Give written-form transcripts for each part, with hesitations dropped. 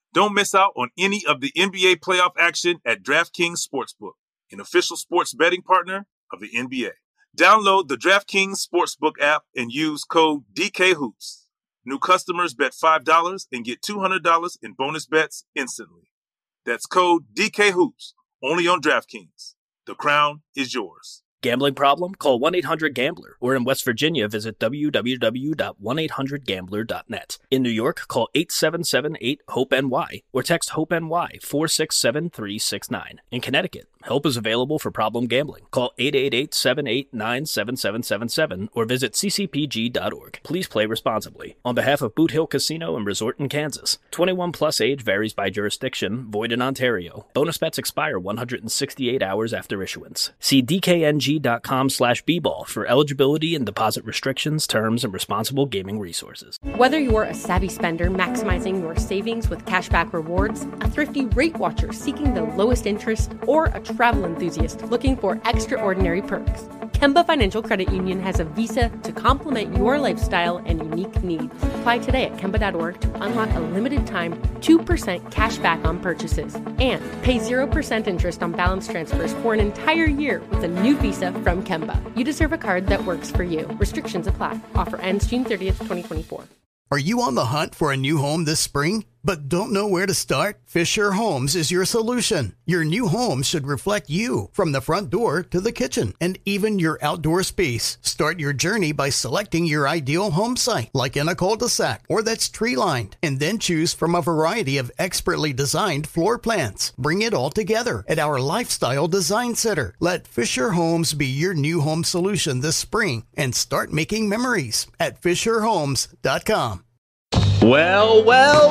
Don't miss out on any of the NBA playoff action at DraftKings Sportsbook, an official sports betting partner of the NBA. Download the DraftKings Sportsbook app and use code DKHOOPS. New customers bet $5 and get $200 in bonus bets instantly. That's code DKHOOPS, only on DraftKings. The crown is yours. Gambling problem? Call 1-800-GAMBLER. Or in West Virginia, visit www.1800gambler.net. In New York, call 877-8-HOPE-NY or text HOPE-NY 467-369. In Connecticut, help is available for problem gambling. Call 888-789-7777 or visit ccpg.org. Please play responsibly. On behalf of Boot Hill Casino and Resort in Kansas, 21 plus age varies by jurisdiction, void in Ontario. Bonus bets expire 168 hours after issuance. See dkng.com/bball for eligibility and deposit restrictions, terms, and responsible gaming resources. Whether you're a savvy spender maximizing your savings with cashback rewards, a thrifty rate watcher seeking the lowest interest, or a travel enthusiast looking for extraordinary perks, Kemba Financial Credit Union has a visa to complement your lifestyle and unique needs. Apply today at Kemba.org to unlock a limited time 2% cash back on purchases and pay 0% interest on balance transfers for an entire year with a new visa from Kemba. You deserve a card that works for you. Restrictions apply. Offer ends June 30th, 2024. Are you on the hunt for a new home this spring, but don't know where to start? Fisher Homes is your solution. Your new home should reflect you, from the front door to the kitchen, and even your outdoor space. Start your journey by selecting your ideal home site, like in a cul-de-sac or that's tree-lined, and then choose from a variety of expertly designed floor plans. Bring it all together at our Lifestyle Design Center. Let Fisher Homes be your new home solution this spring and start making memories at FisherHomes.com. Well,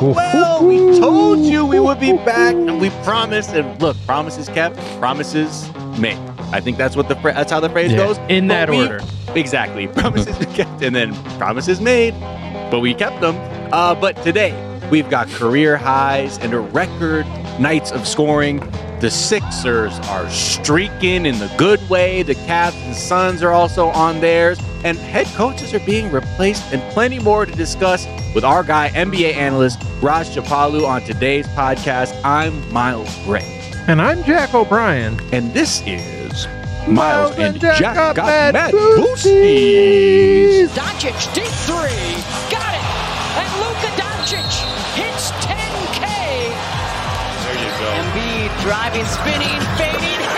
we told you we would be back, and we promised. And look, promises kept, promises made. I think that's that's how the phrase goes. In that order. Exactly. Promises kept, and then promises made, but we kept them. But today, we've got career highs and a record nights of scoring. The Sixers are streaking in the good way. The Cavs and Suns are also on theirs. And head coaches are being replaced, and plenty more to discuss with our guy, NBA analyst Raj Chapalu, on today's podcast. I'm Miles Gray. And I'm Jack O'Brien. And this is Miles and Jack got mad boosties. Doncic, deep three. Got it. And Luka Doncic hits 10K. There you go. Embiid driving, spinning, fading, hitting.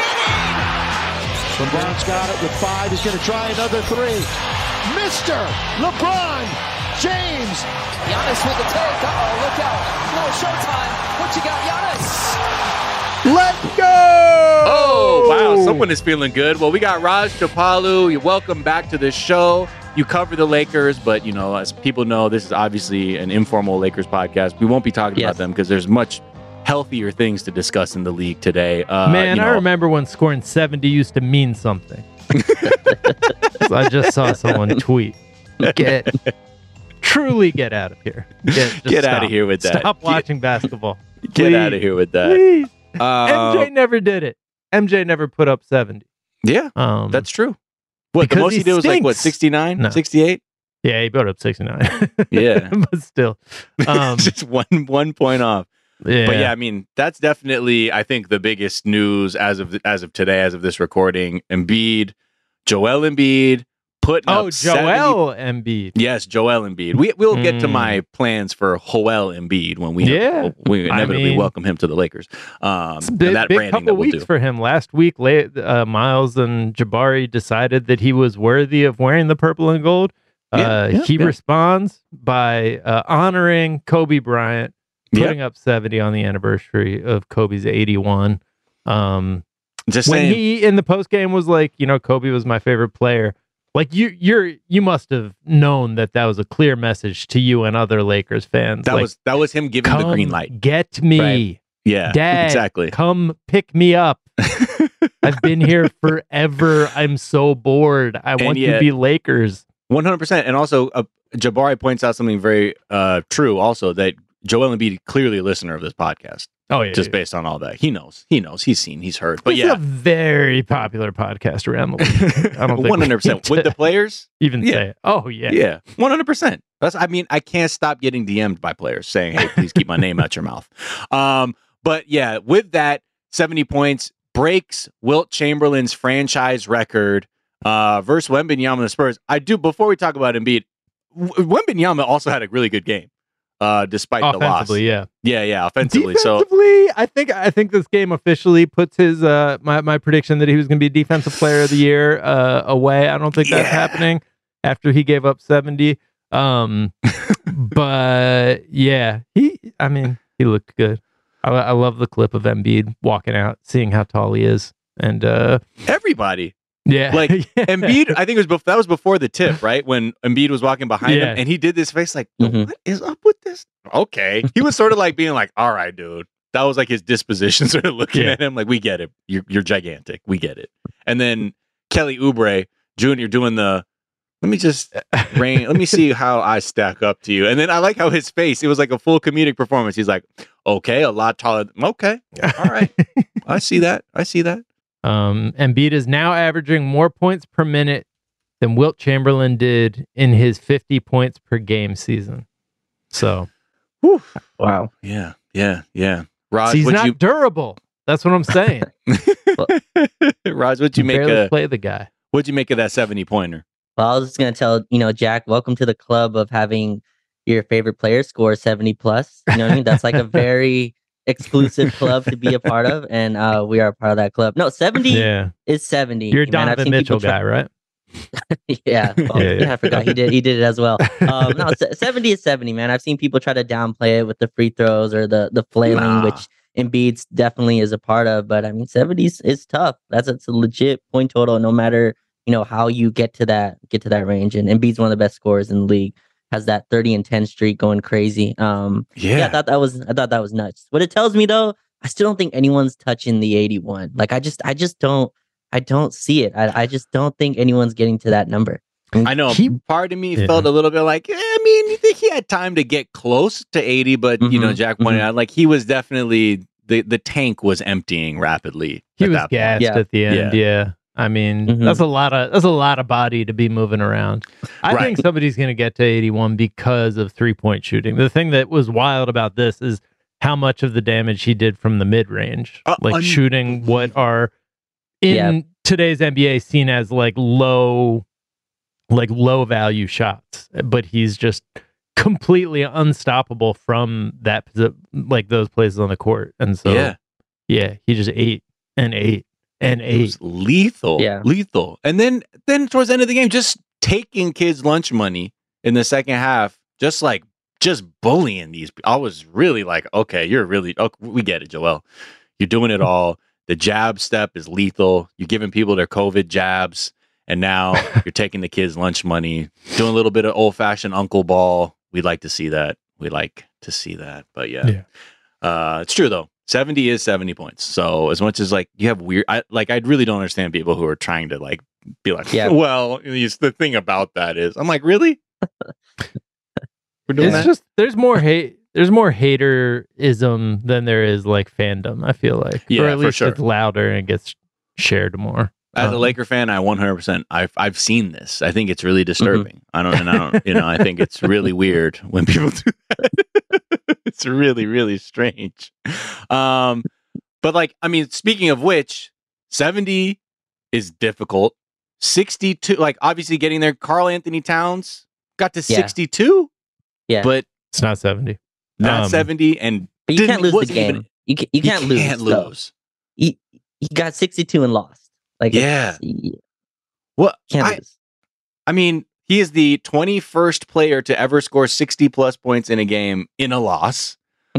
LeBron's got it with 5. He's going to try another 3. Mr. LeBron James. Giannis with the take. Uh-oh, look out. No showtime. What you got, Giannis? Let's go! Oh, wow. Someone is feeling good. Well, we got Raj Chapalu. Welcome back to the show. You cover the Lakers, but, you know, as people know, this is obviously an informal Lakers podcast. We won't be talking about them because there's much healthier things to discuss in the league today. I remember when scoring 70 used to mean something. So I just saw someone tweet, truly get out of here. Get out of here with that. Stop watching basketball. Get out of here with that. Please. MJ never did it. MJ never put up 70. Yeah, that's true. What, the most he did was like, what, 69? No. 68? Yeah, he put up 69. Yeah. But still. Just one point off. Yeah. But yeah, I mean, that's definitely, I think, the biggest news as of today, as of this recording. Joel Embiid putting up 70. Joel Embiid. Yes, Joel Embiid. We'll get to my plans for Joel Embiid when we inevitably welcome him to the Lakers. Big couple weeks for him. Last week, Miles and Jabari decided that he was worthy of wearing the purple and gold. He responds by honoring Kobe Bryant, putting up 70 on the anniversary of Kobe's 81. Just when saying. he in the post game was like, Kobe was my favorite player. Like you must have known that was a clear message to you and other Lakers fans. That was him giving the green light. Get me, right. Yeah, Dad, exactly. Come pick me up. I've been here forever. I'm so bored. I want to be Lakers. 100%. And also, Jabari points out something very true. Also, that Joel Embiid, clearly a listener of this podcast. Oh yeah, just based on all that, he knows, he's seen, he's heard. But it's a very popular podcast around the league. I don't think 100% with the players. Even say, oh yeah, 100%. I can't stop getting DM'd by players saying, "Hey, please keep my name out your mouth." But yeah, with that, 70 points breaks Wilt Chamberlain's franchise record versus Wembanyama and the Spurs. Before we talk about Embiid, Wembanyama also had a really good game. Despite the loss. Yeah. Offensively. I think this game officially puts his my prediction that he was going to be Defensive Player of the Year away. I don't think that's happening after he gave up 70. But yeah, he looked good. I love the clip of Embiid walking out, seeing how tall he is, and everybody. Yeah, like Embiid. I think that was before the tip, right? When Embiid was walking behind him, and he did this face like, "What is up with this?" Okay, he was sort of like being like, "All right, dude." That was like his disposition, sort of looking at him like, "We get it. You're gigantic. We get it." And then Kelly Oubre Jr. doing the, "Let me just let me see how I stack up to you." And then I like how his face, it was like a full comedic performance. He's like, "Okay, a lot taller. Okay, all right, I see that. Embiid is now averaging more points per minute than Wilt Chamberlain did in his 50 points per game season. So, wow. Yeah. Raj, he's not durable. That's what I'm saying. Raj, what'd you make play the guy? What'd you make of that 70-pointer? Well, I was just going to tell, Jack, welcome to the club of having your favorite player score 70 plus. You know what I mean? That's like a very exclusive club to be a part of, and we are a part of that club. No, 70 is 70. You're Donovan Mitchell guy, right? Yeah. I forgot he did it as well. No, 70 is 70, man. I've seen people try to downplay it with the free throws or the flailing, which Embiid definitely is a part of. But I mean, 70 is tough. That's a legit point total, no matter how you get to that range. And Embiid's one of the best scorers in the league. Has that 30 and 10 streak going crazy. I thought that was nuts. What it tells me though, I still don't think anyone's touching the 81. Like I just don't see it. I just don't think anyone's getting to that number. I know part of me felt a little bit like, you think he had time to get close to 80, but Jack pointed out like he was definitely the tank was emptying rapidly. He was gassed at the end. Yeah. I mean, that's a lot of body to be moving around. I think somebody's going to get to 81 because of 3-point shooting. The thing that was wild about this is how much of the damage he did from the mid-range, shooting what are in today's NBA seen as like low value shots, but he's just completely unstoppable from that, like those places on the court. And so, he just ate. It was lethal. And then towards the end of the game, just taking kids' lunch money in the second half, just bullying these. I was really like, okay, we get it, Joel. You're doing it all. The jab step is lethal. You're giving people their COVID jabs, and now you're taking the kids' lunch money, doing a little bit of old-fashioned uncle ball. We'd like to see that. But it's true though. 70 is 70 points. So as much as like you have I really don't understand people who are trying to like be like, well, the thing about that is, I'm like, really? We're doing that? Just there's more hate. There's more haterism than there is like fandom. I feel like, or at least it's louder and it gets shared more. As a Laker fan, I 100%. I've seen this. I think it's really disturbing. I don't. I think it's really weird when people do that. It's really, really strange. But like, I mean, speaking of which, 70 is difficult. 62, like obviously getting there. Karl Anthony Towns got to 62. Yeah, but it's not 70. Not 70, and but you can't lose the game. You can't lose. He got 62 and lost. Like, what? I mean, he is the 21st player to ever score 60 plus points in a game in a loss.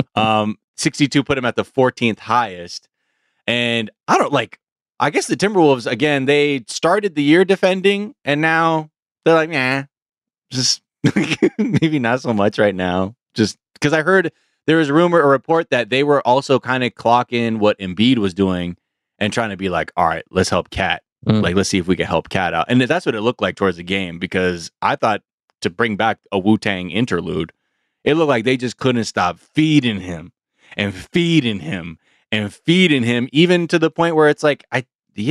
62 put him at the 14th highest. And I guess the Timberwolves, again, they started the year defending, and now they're like, just maybe not so much right now. Just because I heard there was a report that they were also kind of clocking what Embiid was doing and trying to be like, all right, let's help Cat. Like, let's see if we can help Cat out. And that's what it looked like towards the game, because I thought, to bring back a Wu-Tang interlude, It looked like they just couldn't stop feeding him and feeding him and feeding him, even to the point where it's like, I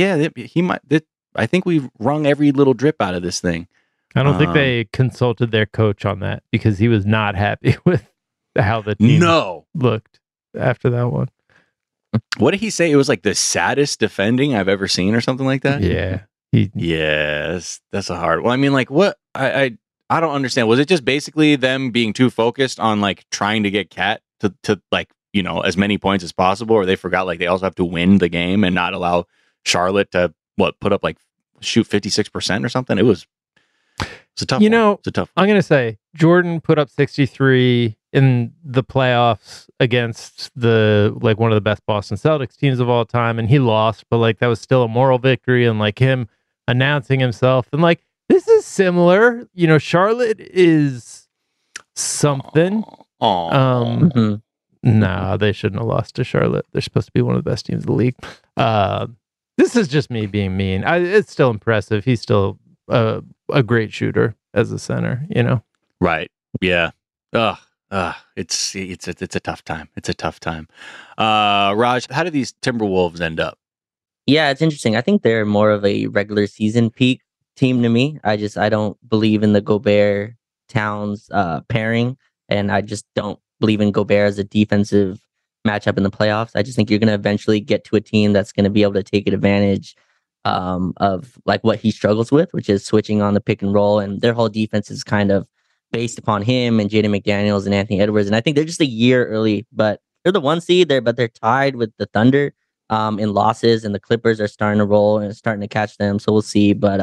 think we've wrung every little drip out of this thing. I don't think they consulted their coach on that because he was not happy with how the team looked after that one. What did he say? It was like the saddest defending I've ever seen or something like that? Yeah. Yes, that's a hard one. I mean, like, what? I don't understand. Was it just basically them being too focused on like trying to get Cat to like, you know, as many points as possible, or they forgot like they also have to win the game and not allow Charlotte to put up like shoot 56% or something? It's a tough one. It's a tough one. I'm going to say Jordan put up 63 in the playoffs against one of the best Boston Celtics teams of all time, and he lost, but like that was still a moral victory, and like him announcing himself, and like this is similar. You know, Charlotte is something. Nah, they shouldn't have lost to Charlotte. They're supposed to be one of the best teams in the league. This is just me being mean. It's still impressive. He's still a great shooter as a center, you know? Right. Yeah. It's a tough time. It's a tough time. Raj, how do these Timberwolves end up? Yeah, it's interesting. I think they're more of a regular season peak team to me. I don't believe in the Gobert Towns pairing, and I just don't believe in Gobert as a defensive matchup in the playoffs. I just think you're going to eventually get to a team that's going to be able to take advantage of like what he struggles with, which is switching on the pick and roll, and their whole defense is kind of based upon him and Jaden McDaniels and Anthony Edwards. And I think they're just a year early, but they're the 1 seed there, but they're tied with the Thunder in losses, and the Clippers are starting to roll and starting to catch them. So we'll see. But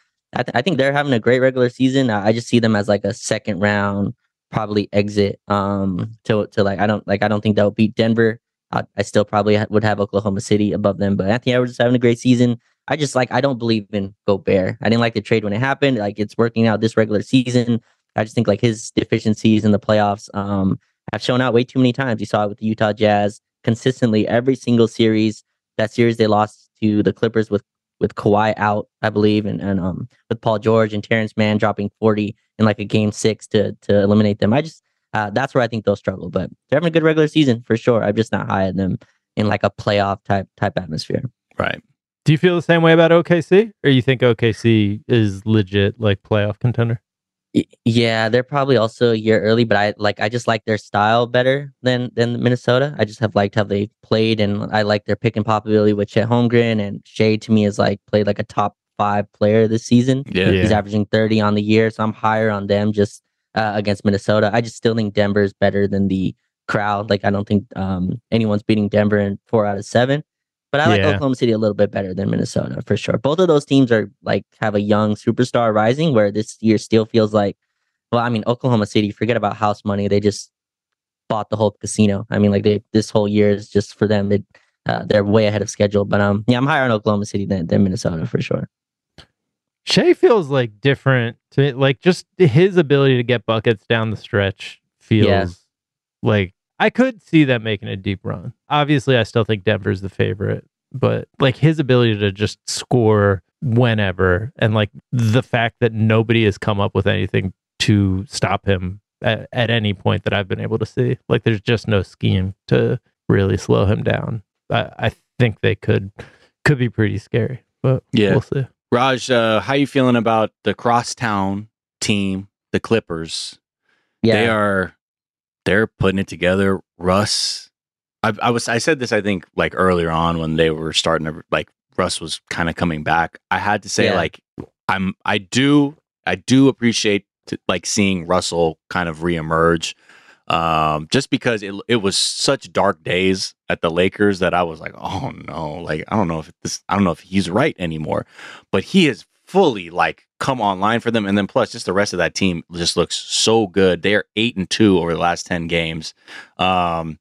I think they're having a great regular season. I just see them as like a second round probably exit to like I don't think they'll beat Denver. I still probably would have Oklahoma City above them, but Anthony Edwards is having a great season. I don't believe in Gobert. I didn't like the trade when it happened. Like, it's working out this regular season. I just think like his deficiencies in the playoffs have shown out way too many times. You saw it with the Utah Jazz consistently every single series. That series they lost to the Clippers with Kawhi out, I believe, and with Paul George and Terrence Mann dropping 40 in like a game 6 to eliminate them. I just that's where I think they'll struggle. But they're having a good regular season for sure. I'm just not high on them in like a playoff type atmosphere. Right. Do you feel the same way about OKC, or you think OKC is legit like playoff contender? Yeah, they're probably also a year early, but I just like their style better than Minnesota. I just have liked how they played, and I like their pick and pop ability with Chet Holmgren, and Shea to me is like played like a top 5 player this season. Yeah. He's averaging 30 on the year, so I'm higher on them just against Minnesota. I just still think Denver's better than the crowd. Like, I don't think anyone's beating Denver in 4 out of 7. But I like Oklahoma City a little bit better than Minnesota for sure. Both of those teams are like have a young superstar rising, where this year still feels like, well, I mean, Oklahoma City, forget about house money. They just bought the whole casino. I mean, like this whole year is just for them. They're way ahead of schedule. But I'm higher on Oklahoma City than Minnesota for sure. Shea feels like different to me. Like, just his ability to get buckets down the stretch feels like I could see them making a deep run. Obviously, I still think Denver's the favorite, but like his ability to just score whenever, and like the fact that nobody has come up with anything to stop him at any point that I've been able to see. Like, there's just no scheme to really slow him down. I think they could be pretty scary, but we'll see. Raj, how you feeling about the crosstown team, the Clippers? Yeah. They're putting it together. Russ, I said this, I think, like earlier on when they were starting to, like, Russ was kind of coming back. I had to say, like, I do appreciate like seeing Russell kind of reemerge. Just because it was such dark days at the Lakers that I was like, oh no, like I don't know if he's right anymore, but he is fully like come online for them. And then plus just the rest of that team just looks so good. They are 8-2 over the last 10 games. Look,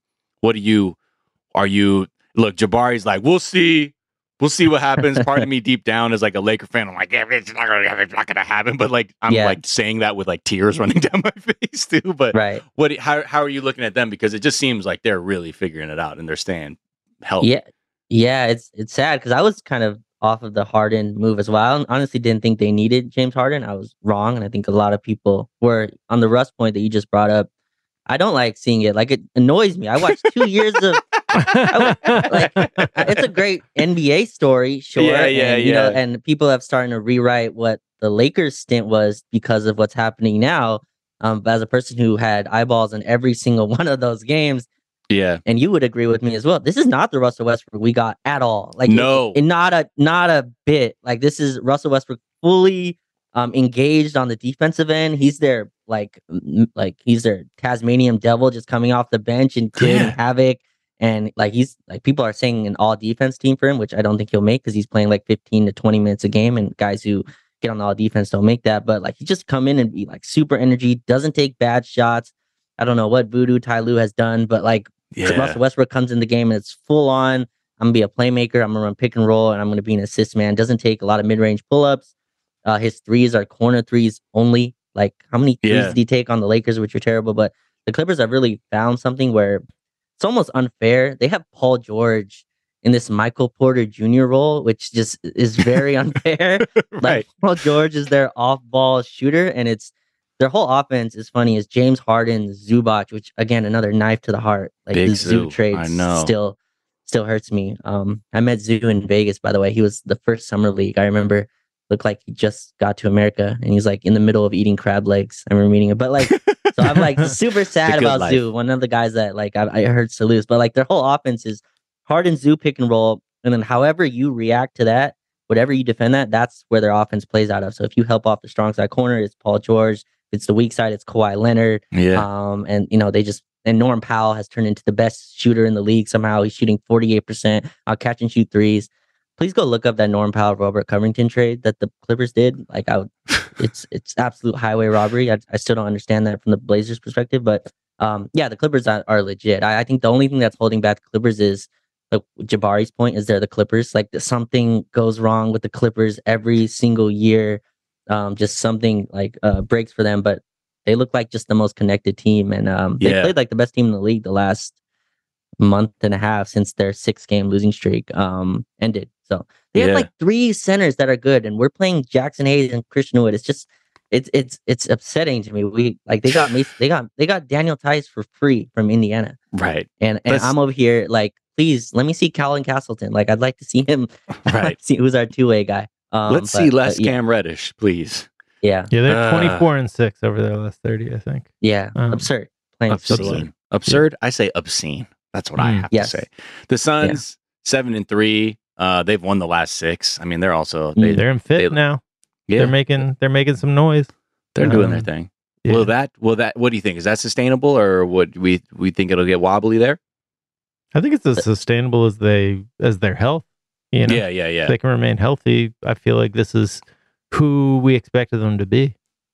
Jabari's like, we'll see what happens. Part of me deep down is like a Laker fan. I'm like, yeah, it's not gonna happen. But like, I'm like saying that with like tears running down my face too. But right. How are you looking at them? Because it just seems like they're really figuring it out and they're staying healthy. Yeah. It's sad because I was kind of off of the Harden move as well. I honestly didn't think they needed James Harden. I was wrong, and I think a lot of people were on the Russ point that you just brought up. I don't like seeing it. Like, it annoys me. I watched 2 years of. It's a great NBA story, sure. You know, and people have started to rewrite what the Lakers stint was because of what's happening now. But as a person who had eyeballs on every single one of those games, and you would agree with me as well, this is not the Russell Westbrook we got at all. Like, no, not a bit. Like, this is Russell Westbrook fully engaged on the defensive end. He's their he's their Tasmanian devil, just coming off the bench and creating havoc. And he's people are saying an all defense team for him, which I don't think he'll make because he's playing like 15 to 20 minutes a game, and guys who get on the all defense don't make that. But he just come in and be super energy, doesn't take bad shots. I don't know what voodoo Ty Lue has done, but Russell Westbrook comes in the game and it's full on. I'm gonna be a playmaker. I'm gonna run pick and roll, and I'm gonna be an assist man. Doesn't take a lot of mid range pull ups. His threes are corner threes only. How many threes did he take on the Lakers, which are terrible? But the Clippers have really found something where it's almost unfair. They have Paul George in this Michael Porter Jr. role, which just is very unfair. Right. Paul George is their off-ball shooter, and their whole offense is funny. Is James Harden, Zubac, which again another knife to the heart. Big the Zoo trade still hurts me. I met Zoo in Vegas, by the way. He was the first summer league. I remember. Looked like he just got to America, and he's in the middle of eating crab legs. I remember meeting him, but so I'm super sad about life. Zoo. One of the guys that I heard to lose, but their whole offense is Harden, Zoo pick and roll, and then however you react to that, whatever you defend that's where their offense plays out of. So if you help off the strong side corner, it's Paul George. If it's the weak side, it's Kawhi Leonard. And Norm Powell has turned into the best shooter in the league. Somehow he's shooting 48% on catch and shoot threes. Please go look up that Norm Powell Robert Covington trade that the Clippers did. It's absolute highway robbery. I still don't understand that from the Blazers' perspective, but the Clippers are legit. I think the only thing that's holding back the Clippers is Jabari's point is they're the Clippers. Something goes wrong with the Clippers every single year. Just something breaks for them, but they look like just the most connected team, and they played like the best team in the league the last month and a half since their 6-game losing streak ended. So they have 3 centers that are good, and we're playing Jackson Hayes and Christian Wood. It's just it's upsetting to me. They got Daniel Tice for free from Indiana, right? And I'm over here please let me see Colin Castleton. I'd like to see him. Right. See who's our 2-way guy. Let's see less Cam Reddish, please. Yeah. Yeah, they're 24-6 over their last 30, I think. Yeah, absurd. Absurd. I say obscene. That's what I have to say. The Suns 7-3. They've won the last 6. I mean, they're also they're in fifth now. Yeah, they're making some noise. They're doing their thing. Yeah. Will that? What do you think? Is that sustainable, or would we think it'll get wobbly there? I think it's as sustainable as their health. You know? Yeah. If they can remain healthy, I feel like this is who we expected them to be.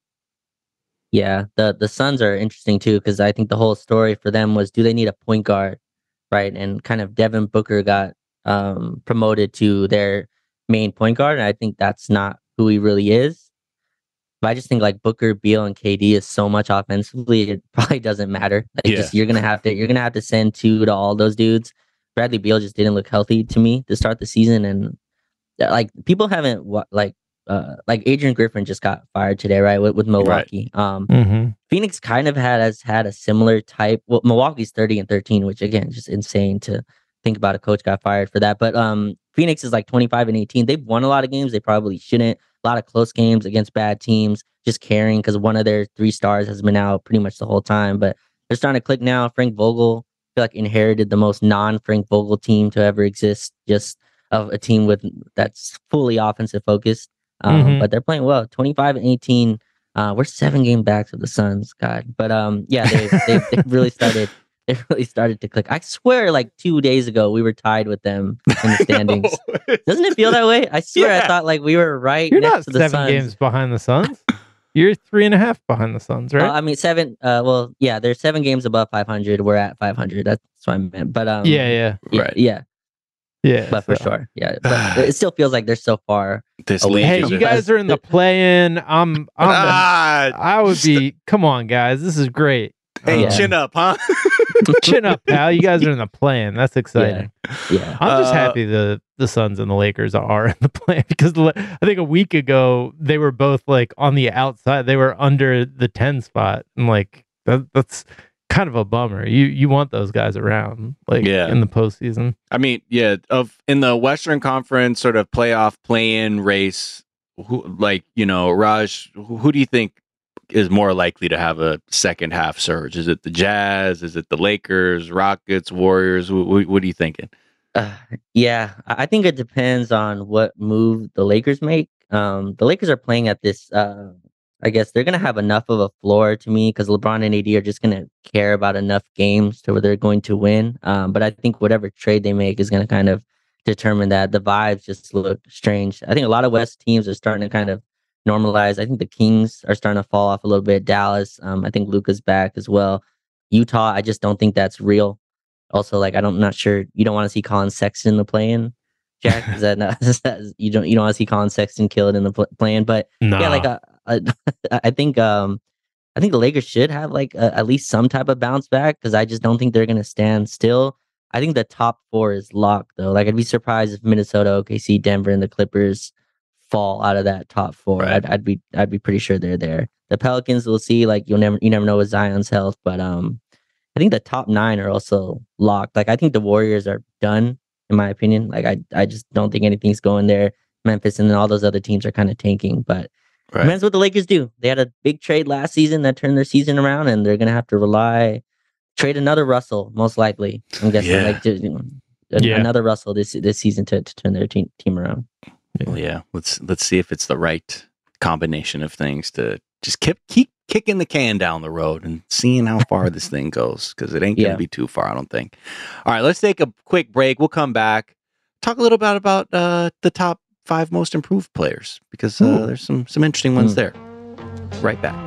Yeah, the Suns are interesting too, because I think the whole story for them was, do they need a point guard, right? And kind of Devin Booker got promoted to their main point guard, and I think that's not who he really is. But I just think Booker, Beal, and KD is so much offensively, it probably doesn't matter. You're gonna have to send 2 to all those dudes. Bradley Beal just didn't look healthy to me to start the season, and people haven't Adrian Griffin just got fired today, right? With Milwaukee. Right. Phoenix kind of has had a similar type. Well, Milwaukee's 30-13, which again, just insane to think about. A coach got fired for that. But Phoenix is 25-18. They've won a lot of games they probably shouldn't. A lot of close games against bad teams, just carrying because one of their 3 stars has been out pretty much the whole time. But they're starting to click now. Frank Vogel, I feel inherited the most non-Frank Vogel team to ever exist, just of a team that's fully offensive focused. But they're playing well. 25-18. We're 7 game backs of the Suns, God. But they've really started. They really started to click. I swear, 2 days ago, we were tied with them in the standings. Doesn't it feel that way? I swear, I thought we were right. You're next not to the 7 Suns. games behind the Suns. You're 3.5 behind the Suns, right? I mean 7. Well, yeah, they're 7 games above 500. We're at 500. That's what I meant. But right. Yeah, but for sure, yeah. But it still feels like they're so far. Hey, you guys are in the play-in. I would be. Come on, guys, this is great. Hey, chin up, huh? Chin up, pal. You guys are in the play-in. That's exciting. Yeah. I'm just happy the Suns and the Lakers are in the play, because I think a week ago they were both on the outside. They were under the 10 spot, and that's kind of a bummer. You want those guys around, like in the postseason. I mean, in the Western Conference sort of playoff play-in race, Raj, who do you think is more likely to have a second half surge? Is it the Jazz? Is it the Lakers, Rockets, Warriors? What are you thinking? I think it depends on what move the Lakers make. The Lakers are playing at this. I guess they're gonna have enough of a floor to me because LeBron and AD are just gonna care about enough games to where they're going to win. But I think whatever trade they make is gonna kind of determine that. The vibes just look strange. I think a lot of West teams are starting to kind of normalize. I think the Kings are starting to fall off a little bit. Dallas, I think Luka's back as well. Utah, I just don't think that's real. Also, I'm not sure. You don't want to see Colin Sexton in the play-in, Jack. Is that not? You don't want to see Colin Sexton kill it in the play-in? But I think the Lakers should have at least some type of bounce back because I just don't think they're gonna stand still. I think the top 4 is locked though. I'd be surprised if Minnesota, OKC, Denver, and the Clippers fall out of that top 4. Right. I'd be pretty sure they're there. The Pelicans, we'll see. You never know with Zion's health, but I think the top 9 are also locked. I think the Warriors are done, in my opinion. I just don't think anything's going there. Memphis and then all those other teams are kind of tanking. But depends what the Lakers do. They had a big trade last season that turned their season around, and they're going to have to trade another Russell, most likely. I'm guessing another Russell this season to turn their team around. Well, let's see if it's the right combination of things to just keep kicking the can down the road and seeing how far this thing goes, because it ain't going to be too far, I don't think. All right, let's take a quick break. We'll come back, talk a little bit about the top 5 most improved players, because there's some interesting ones there. Right back.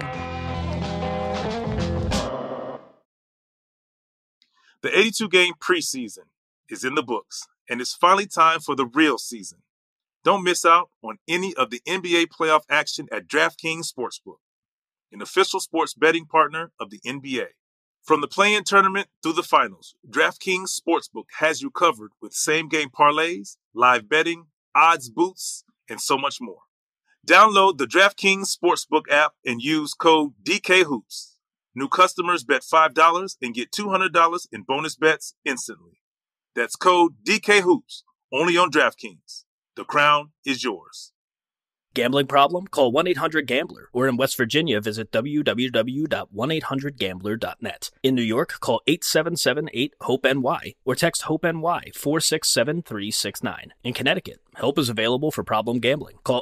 The 82-game preseason is in the books, and it's finally time for the real season. Don't miss out on any of the NBA playoff action at DraftKings Sportsbook, an official sports betting partner of the NBA. From the play-in tournament through the finals, DraftKings Sportsbook has you covered with same-game parlays, live betting, odds boosts, and so much more. Download the DraftKings Sportsbook app and use code DKHOOPS. New customers bet $5 and get $200 in bonus bets instantly. That's code DKHOOPS, only on DraftKings. The crown is yours. Gambling problem? Call 1-800-GAMBLER. Or in West Virginia, visit www.1800gambler.net. In New York, call 877-8-HOPE-NY or text HOPE-NY 467-369. In Connecticut, help is available for problem gambling. Call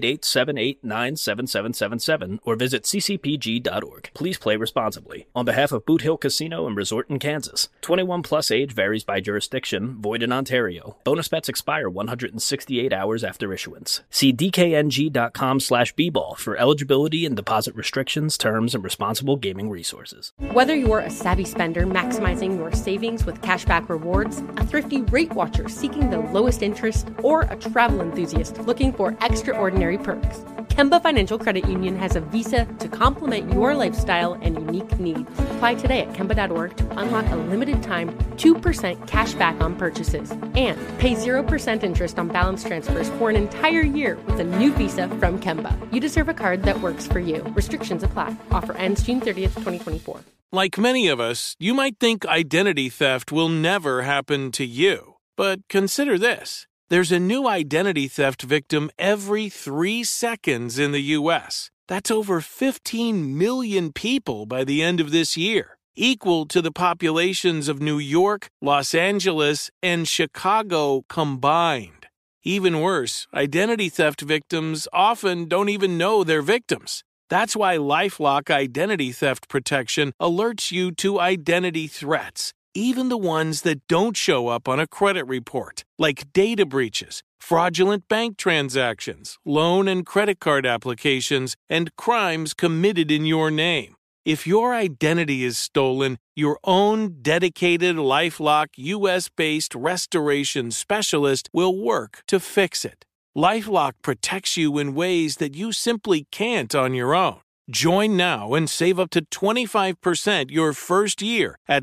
888-789-7777 or visit ccpg.org. Please play responsibly. On behalf of Boot Hill Casino and Resort in Kansas, 21 plus age varies by jurisdiction, void in Ontario. Bonus bets expire 168 hours after issuance. See dkng.com/bball for eligibility and deposit restrictions, terms, and responsible gaming resources. Whether you're a savvy spender maximizing your savings with cashback rewards, a thrifty rate watcher seeking the lowest interest, or a travel enthusiast looking for extraordinary perks, Kemba Financial Credit Union has a visa to complement your lifestyle and unique needs. Apply today at Kemba.org to unlock a limited time 2% cash back on purchases and pay 0% interest on balance transfers for an entire year with a new visa from Kemba. You deserve a card that works for you. Restrictions apply. Offer ends June 30th, 2024. Like many of us, you might think identity theft will never happen to you. But consider this. There's a new identity theft victim every 3 seconds in the U.S. That's over 15 million people by the end of this year, equal to the populations of New York, Los Angeles, and Chicago combined. Even worse, identity theft victims often don't even know they're victims. That's why LifeLock Identity Theft Protection alerts you to identity threats, even the ones that don't show up on a credit report, like data breaches, fraudulent bank transactions, loan and credit card applications, and crimes committed in your name. If your identity is stolen, your own dedicated LifeLock U.S.-based restoration specialist will work to fix it. LifeLock protects you in ways that you simply can't on your own. Join now and save up to 25% your first year at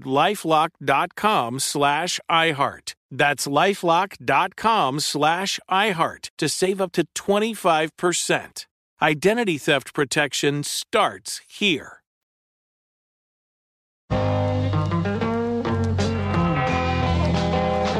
LifeLock.com/iHeart. That's LifeLock.com/iHeart to save up to 25%. Identity theft protection starts here.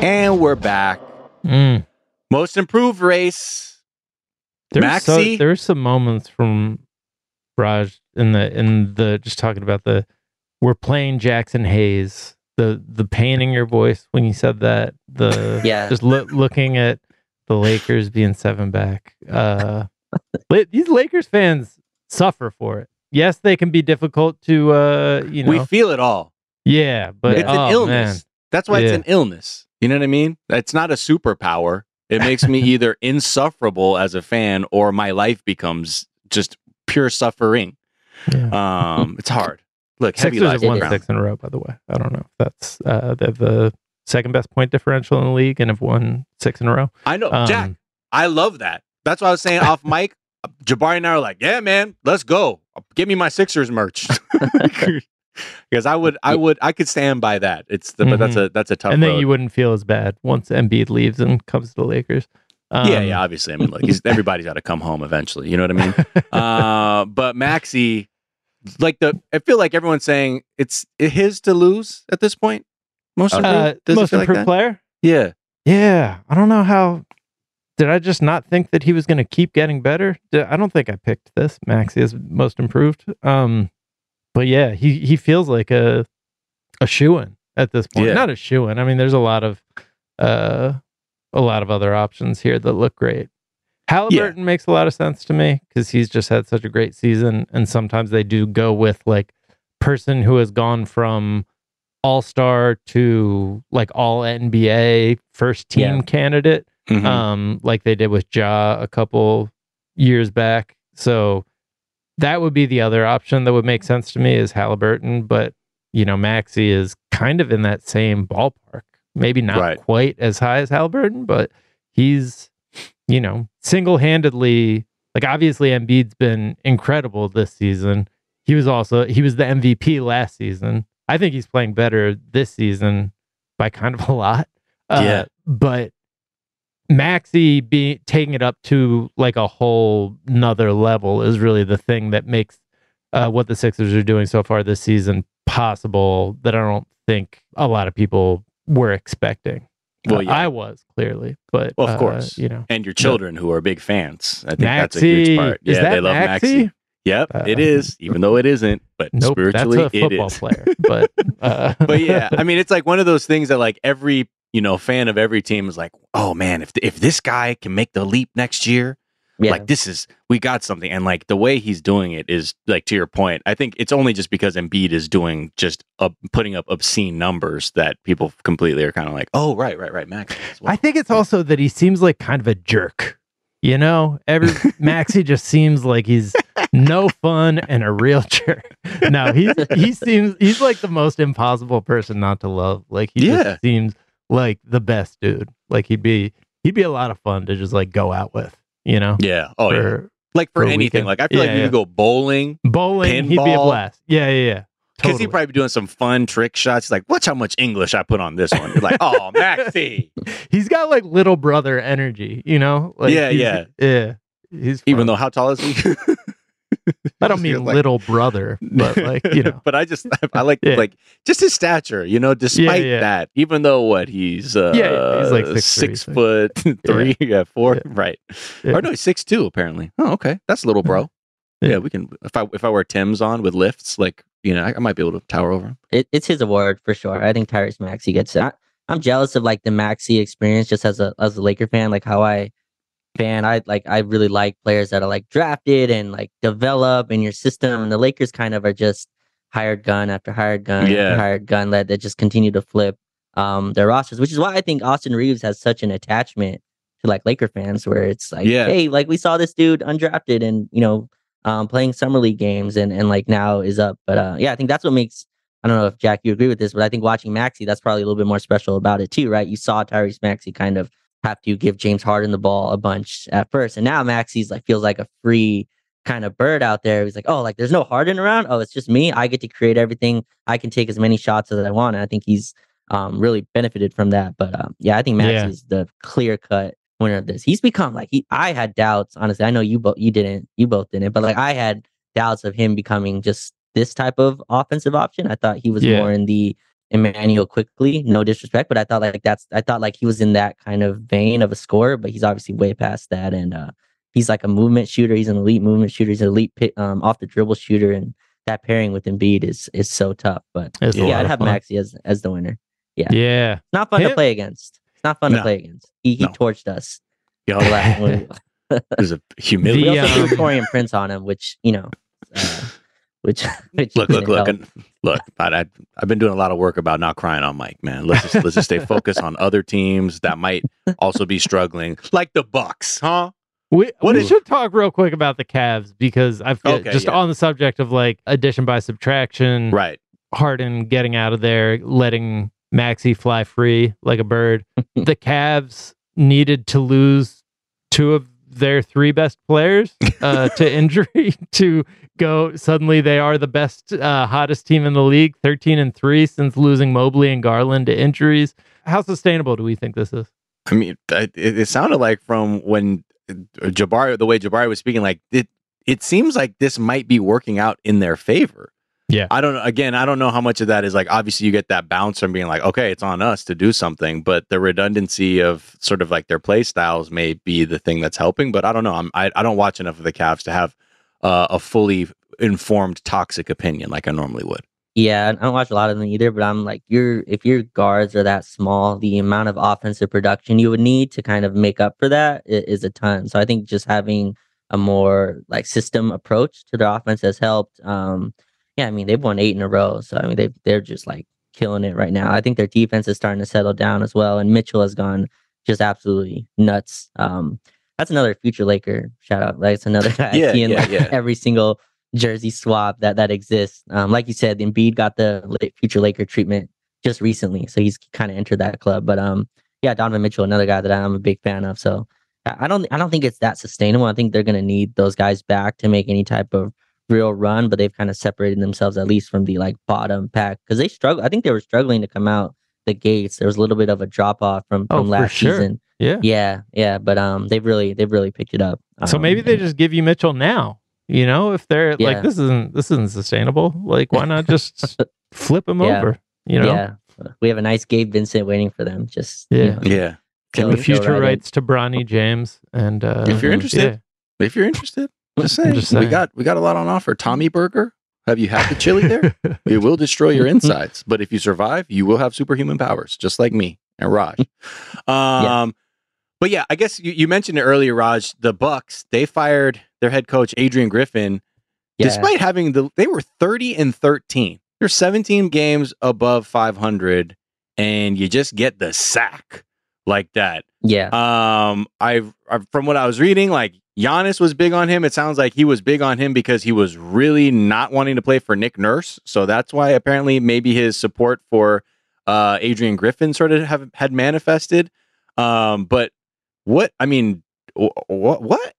And we're back. Most improved race. Maxey. There's some moments from Raj in the just talking about we're playing Jackson Hayes. The pain in your voice when you said that. Just looking at the Lakers being 7 back. These Lakers fans suffer for it. Yes, they can be difficult to We feel it all. Yeah, but it's an illness. Man. That's why it's an illness. You know what I mean? It's not a superpower. It makes me either insufferable as a fan or my life becomes just pure suffering. Yeah. It's hard. Look, Sixers have won 6 in a row, by the way. I don't know if that's they have the second best point differential in the league and have won 6 in a row. I know, Jack. I love that. That's what I was saying off mic. Jabari and I are like, yeah, man, let's go. Give me my Sixers merch. Because I could stand by that. But that's a tough. And then road. You wouldn't feel as bad once Embiid leaves and comes to the Lakers. Yeah, obviously. I mean, look, everybody's got to come home eventually. You know what I mean? But Maxey, I feel like everyone's saying it's his to lose at this point. Most improved player. Yeah. I don't know how. Did I just not think that he was going to keep getting better? I don't think I picked this Maxey as most improved. But yeah, he feels like a shoo-in at this point. Yeah. Not a shoo-in. I mean, there's a lot of other options here that look great. Halliburton makes a lot of sense to me because he's just had such a great season, and sometimes they do go with like person who has gone from all-star to like all NBA first team candidate, like they did with Ja a couple years back. So that would be the other option that would make sense to me is Halliburton, but Maxey is kind of in that same ballpark. Maybe not quite as high as Halliburton, but he's, single-handedly, like obviously Embiid's been incredible this season. He was the MVP last season. I think he's playing better this season by kind of a lot. But Maxey taking it up to like a whole nother level is really the thing that makes what the Sixers are doing so far this season possible that I don't think a lot of people were expecting. Well, I was clearly, but of course, and your children who are big fans. I think that's a huge part. Yeah, they love Maxey. Yep, it is, even though it isn't. But spiritually, that's a football player. But but yeah, I mean, it's like one of those things that like every fan of every team is like, oh man, if this guy can make the leap next year, like we got something. And like the way he's doing it is like, to your point, I think it's only just because Embiid is doing putting up obscene numbers that people completely are kind of like, oh, right, Max. Well. I think it's also that he seems like kind of a jerk. Maxey just seems like he's no fun and a real jerk. No, he's like the most impossible person not to love. Like he just seems like the best dude. Like he'd be a lot of fun to just like go out with, Yeah. Oh, yeah. Like for anything. Like I feel like we could go bowling, pinball. He'd be a blast. Yeah. Because he'd probably be doing some fun trick shots. Like, watch how much English I put on this one. You're like, oh, Maxey. He's got like little brother energy, Like, yeah. He's even though, how tall is he? I don't mean like, little brother, but like, But I like like just his stature, despite that, even though he's like 6'3", 4, right? Or no, he's 6'2", apparently. Oh, okay, that's little bro. Yeah, we can. If I wear Tim's on with lifts, like I might be able to tower over him. It's his award for sure. I think Tyrese Maxey gets it. I'm jealous of like the Maxey experience, just as a Laker fan, like how I really like players that are like drafted and like develop in your system, and the Lakers kind of are just hired gun after hired gun after hired gun that just continue to flip their rosters, which is why I think Austin Reeves has such an attachment to like Laker fans, where it's like, hey, like we saw this dude undrafted and playing summer league games and like now is up. But I think that's what makes, I don't know if Jack, you agree with this, but I think watching Maxey, that's probably a little bit more special about it too, right? You saw Tyrese Maxey kind of have to give James Harden the ball a bunch at first, and now Maxey's like feels like a free kind of bird out there. He's like, oh, like there's no Harden around. Oh, it's just me. I get to create everything. I can take as many shots as I want. And I think he's really benefited from that. But I think Maxey's the clear cut winner of this. He's become like I had doubts, honestly. I know you both didn't, but like I had doubts of him becoming just this type of offensive option. I thought he was more in the Emmanuel quickly. No disrespect, but I thought like he was in that kind of vein of a scorer, but he's obviously way past that. And he's like a movement shooter. He's an elite movement shooter. He's an elite off the dribble shooter. And that pairing with Embiid is so tough. But yeah, I'd have Maxey as the winner. Yeah. Yeah. It's not fun to play against. It's not fun to play against. He torched us. It was a humiliation. We also threw Taurean Prince on him, which, you know, which look. I've been doing a lot of work about not crying on Mike, man. Let's just stay focused on other teams that might also be struggling, like the Bucks, huh? We should talk real quick about the Cavs because on the subject of like addition by subtraction, right? Harden getting out of there, letting Maxey fly free like a bird. The Cavs needed to lose 2 of their 3 best players to injury to go. Suddenly they are the best, hottest team in the league, 13-3 since losing Mobley and Garland to injuries. How sustainable do we think this is? I mean, it sounded like from when Jabari, the way Jabari was speaking, like it seems like this might be working out in their favor. Yeah. I don't know how much of that is like, obviously you get that bounce from being like, okay, it's on us to do something, but the redundancy of sort of like their play styles may be the thing that's helping, but I don't know. I don't watch enough of the Cavs to have a fully informed toxic opinion like I normally would. Yeah, I don't watch a lot of them either, but I'm like, if your guards are that small, the amount of offensive production you would need to kind of make up for that is a ton. So I think just having a more like system approach to their offense has helped. Yeah, I mean, they've won 8 in a row. So, I mean, they're just like killing it right now. I think their defense is starting to settle down as well. And Mitchell has gone just absolutely nuts. That's another future Laker shout out. Like, it's another guy every single jersey swap that exists. Like you said, Embiid got the future Laker treatment just recently. So he's kind of entered that club. But yeah, Donovan Mitchell, another guy that I'm a big fan of. So I don't think it's that sustainable. I think they're going to need those guys back to make any type of real run, but they've kind of separated themselves at least from the like bottom pack because they struggle. I think they were struggling to come out the gates. There was a little bit of a drop off from last season. Yeah. But they've really picked it up. So maybe they just give you Mitchell now. You know, if they're like this isn't sustainable. Like, why not just flip him over? You know, we have a nice Gabe Vincent waiting for them. Just the future rights to Bronny James. And if you're interested. Just saying. We got a lot on offer. Tommy Burger, have you had the chili there? It will destroy your insides, but if you survive, you will have superhuman powers, just like me and Raj. But yeah, I guess you mentioned it earlier, Raj. The Bucks, they fired their head coach Adrian Griffin, despite having they were 30-13. They're 17 games above 500, and you just get the sack like that. Yeah. I've from what I was reading, like, Giannis was big on him. It sounds like he was big on him because he was really not wanting to play for Nick Nurse. So that's why apparently maybe his support for Adrian Griffin sort of had manifested. But what? I mean, what?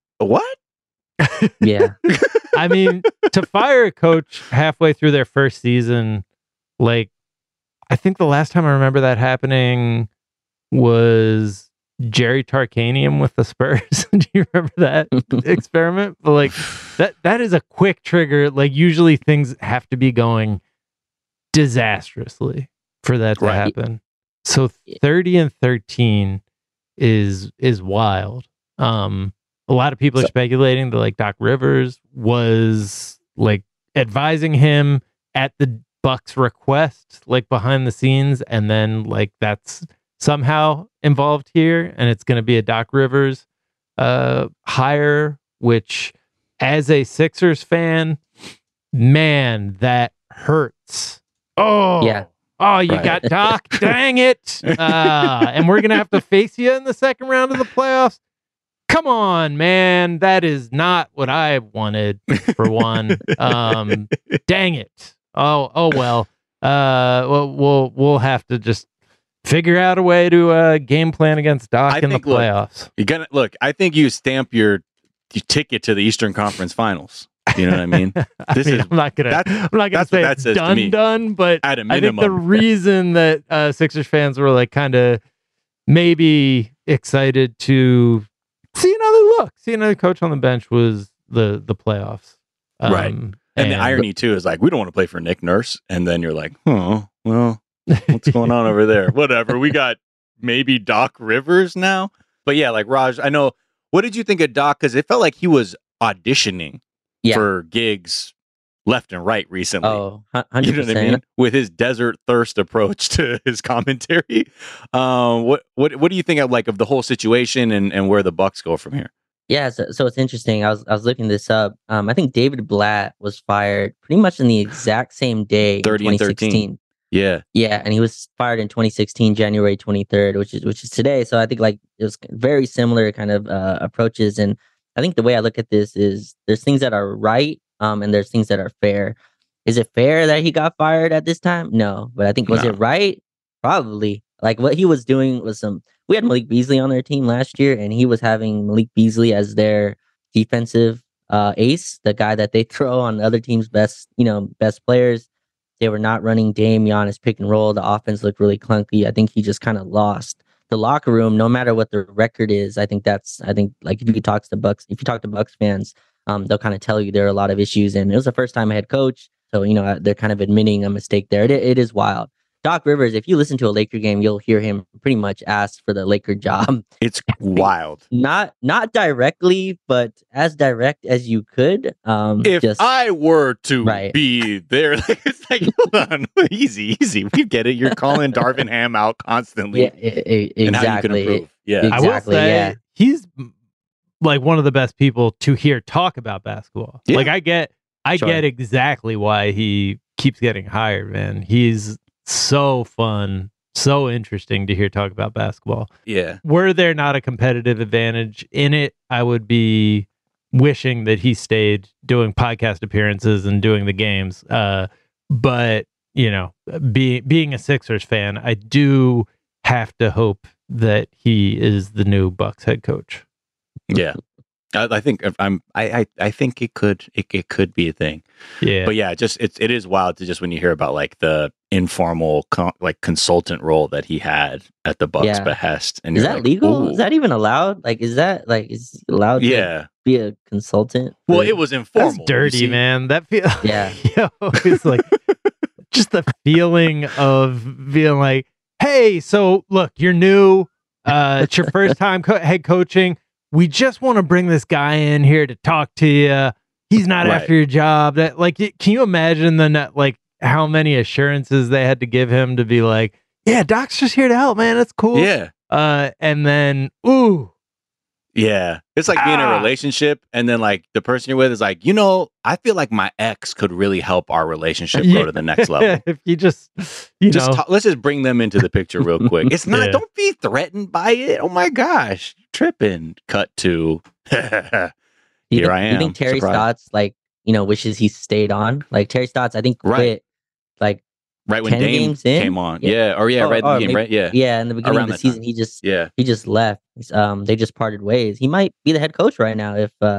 Yeah. I mean, to fire a coach halfway through their first season, like, I think the last time I remember that happening was Jerry Tarkanian with the Spurs. Do you remember that experiment? But like that is a quick trigger. Like, usually things have to be going disastrously for that to happen. So 30-13 is wild. A lot of people are speculating that like Doc Rivers was like advising him at the Bucks' request, like behind the scenes, and then like that's somehow involved here, and it's going to be a Doc Rivers hire, which as a Sixers fan, man, that hurts. Oh, yeah. Oh, you got Doc, dang it. And we're going to have to face you in the second round of the playoffs. Come on, man. That is not what I wanted, for one. Dang it. Oh well. We'll have to just figure out a way to game plan against Doc in the playoffs. I think you stamp your ticket to the Eastern Conference Finals. You know what I mean? I'm not gonna say it's done, but at a minimum, I think the reason that Sixers fans were like kind of maybe excited to see another coach on the bench was the playoffs. Right. And the irony too is like, we don't want to play for Nick Nurse, and then you're like, oh well, What's going on over there? Whatever. We got maybe Doc Rivers now. But yeah, like Raj, I know. What did you think of Doc? Because it felt like he was auditioning for gigs left and right recently. Oh, 100%. You know what I mean? With his desert thirst approach to his commentary. What do you think of the whole situation and where the Bucks go from here? Yeah, so it's interesting. I was looking this up. I think David Blatt was fired pretty much in the exact same day, 30 in and 13. Yeah, and he was fired in 2016, January 23rd, which is today. So I think it was very similar kind of approaches. And I think the way I look at this is there's things that are right, and there's things that are fair. Is it fair that he got fired at this time? No, but I think was it right? Probably. Like what he was doing was we had Malik Beasley on their team last year, and he was having Malik Beasley as their defensive ace, the guy that they throw on the other team's best players. They were not running Dame, Giannis pick and roll. The offense looked really clunky. I think he just kind of lost the locker room, no matter what the record is. I think if you talk to Bucks fans, they'll kind of tell you there are a lot of issues. And it was the first time a head coach, so they're kind of admitting a mistake there. It is wild. Doc Rivers, if you listen to a Laker game, you'll hear him pretty much ask for the Laker job. It's wild. Not directly, but as direct as you could. If I were to be there, it's like, hold on, easy. We get it. You're calling Darvin Ham out constantly. Yeah, exactly. And how you can improve. Yeah, exactly. I will say, he's like one of the best people to hear talk about basketball. Yeah. Like I get exactly why he keeps getting hired, man. He's so fun, so interesting to hear talk about basketball. Yeah. Were there not a competitive advantage in it, I would be wishing that he stayed doing podcast appearances and doing the games. But, being a Sixers fan, I do have to hope that he is the new Bucks head coach. Yeah. I think I think it could be a thing. Yeah. But yeah, it is wild to just when you hear about the informal consultant role that he had at the Bucks behest. And is that legal? Ooh. Is that even allowed? Is allowed to be a consultant? Well, it was informal. That's dirty, man. That feel it's like just the feeling of being like, hey, so look, you're new. It's your first time head coaching. We just want to bring this guy in here to talk to you. He's not after your job. That can you imagine how many assurances they had to give him to be like, yeah, Doc's just here to help, man. That's cool. Yeah. And then, ooh. Yeah. It's like being in a relationship and then the person you're with is like, I feel like my ex could really help our relationship go to the next level. If you just, let's just bring them into the picture real quick. It's not, don't be threatened by it. Oh my gosh. Tripping. Cut to here I am. You think Terry Stotts wishes he stayed on? Terry Stotts, I think quit right when Dame came on. Yeah. Right at the beginning, right? Yeah. Yeah, in the beginning of the season, he just left. They just parted ways. He might be the head coach right now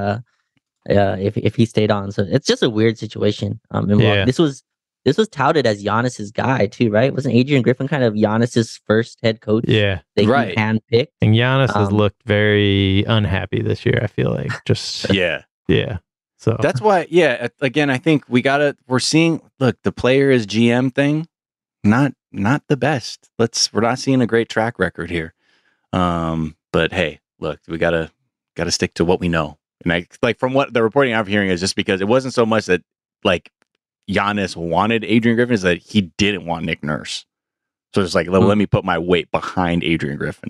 if he stayed on. So it's just a weird situation. This was touted as Giannis's guy too, right? Wasn't Adrian Griffin kind of Giannis's first head coach? Yeah, that he handpicked. And Giannis has looked very unhappy this year. I feel like yeah. So that's why, again, I think we're seeing, look, the player is GM thing, not the best. We're not seeing a great track record here. But hey, look, we gotta stick to what we know. And from what the reporting I'm hearing is just because it wasn't so much that Giannis wanted Adrian Griffin, is that he didn't want Nick Nurse. So it's let me put my weight behind Adrian Griffin.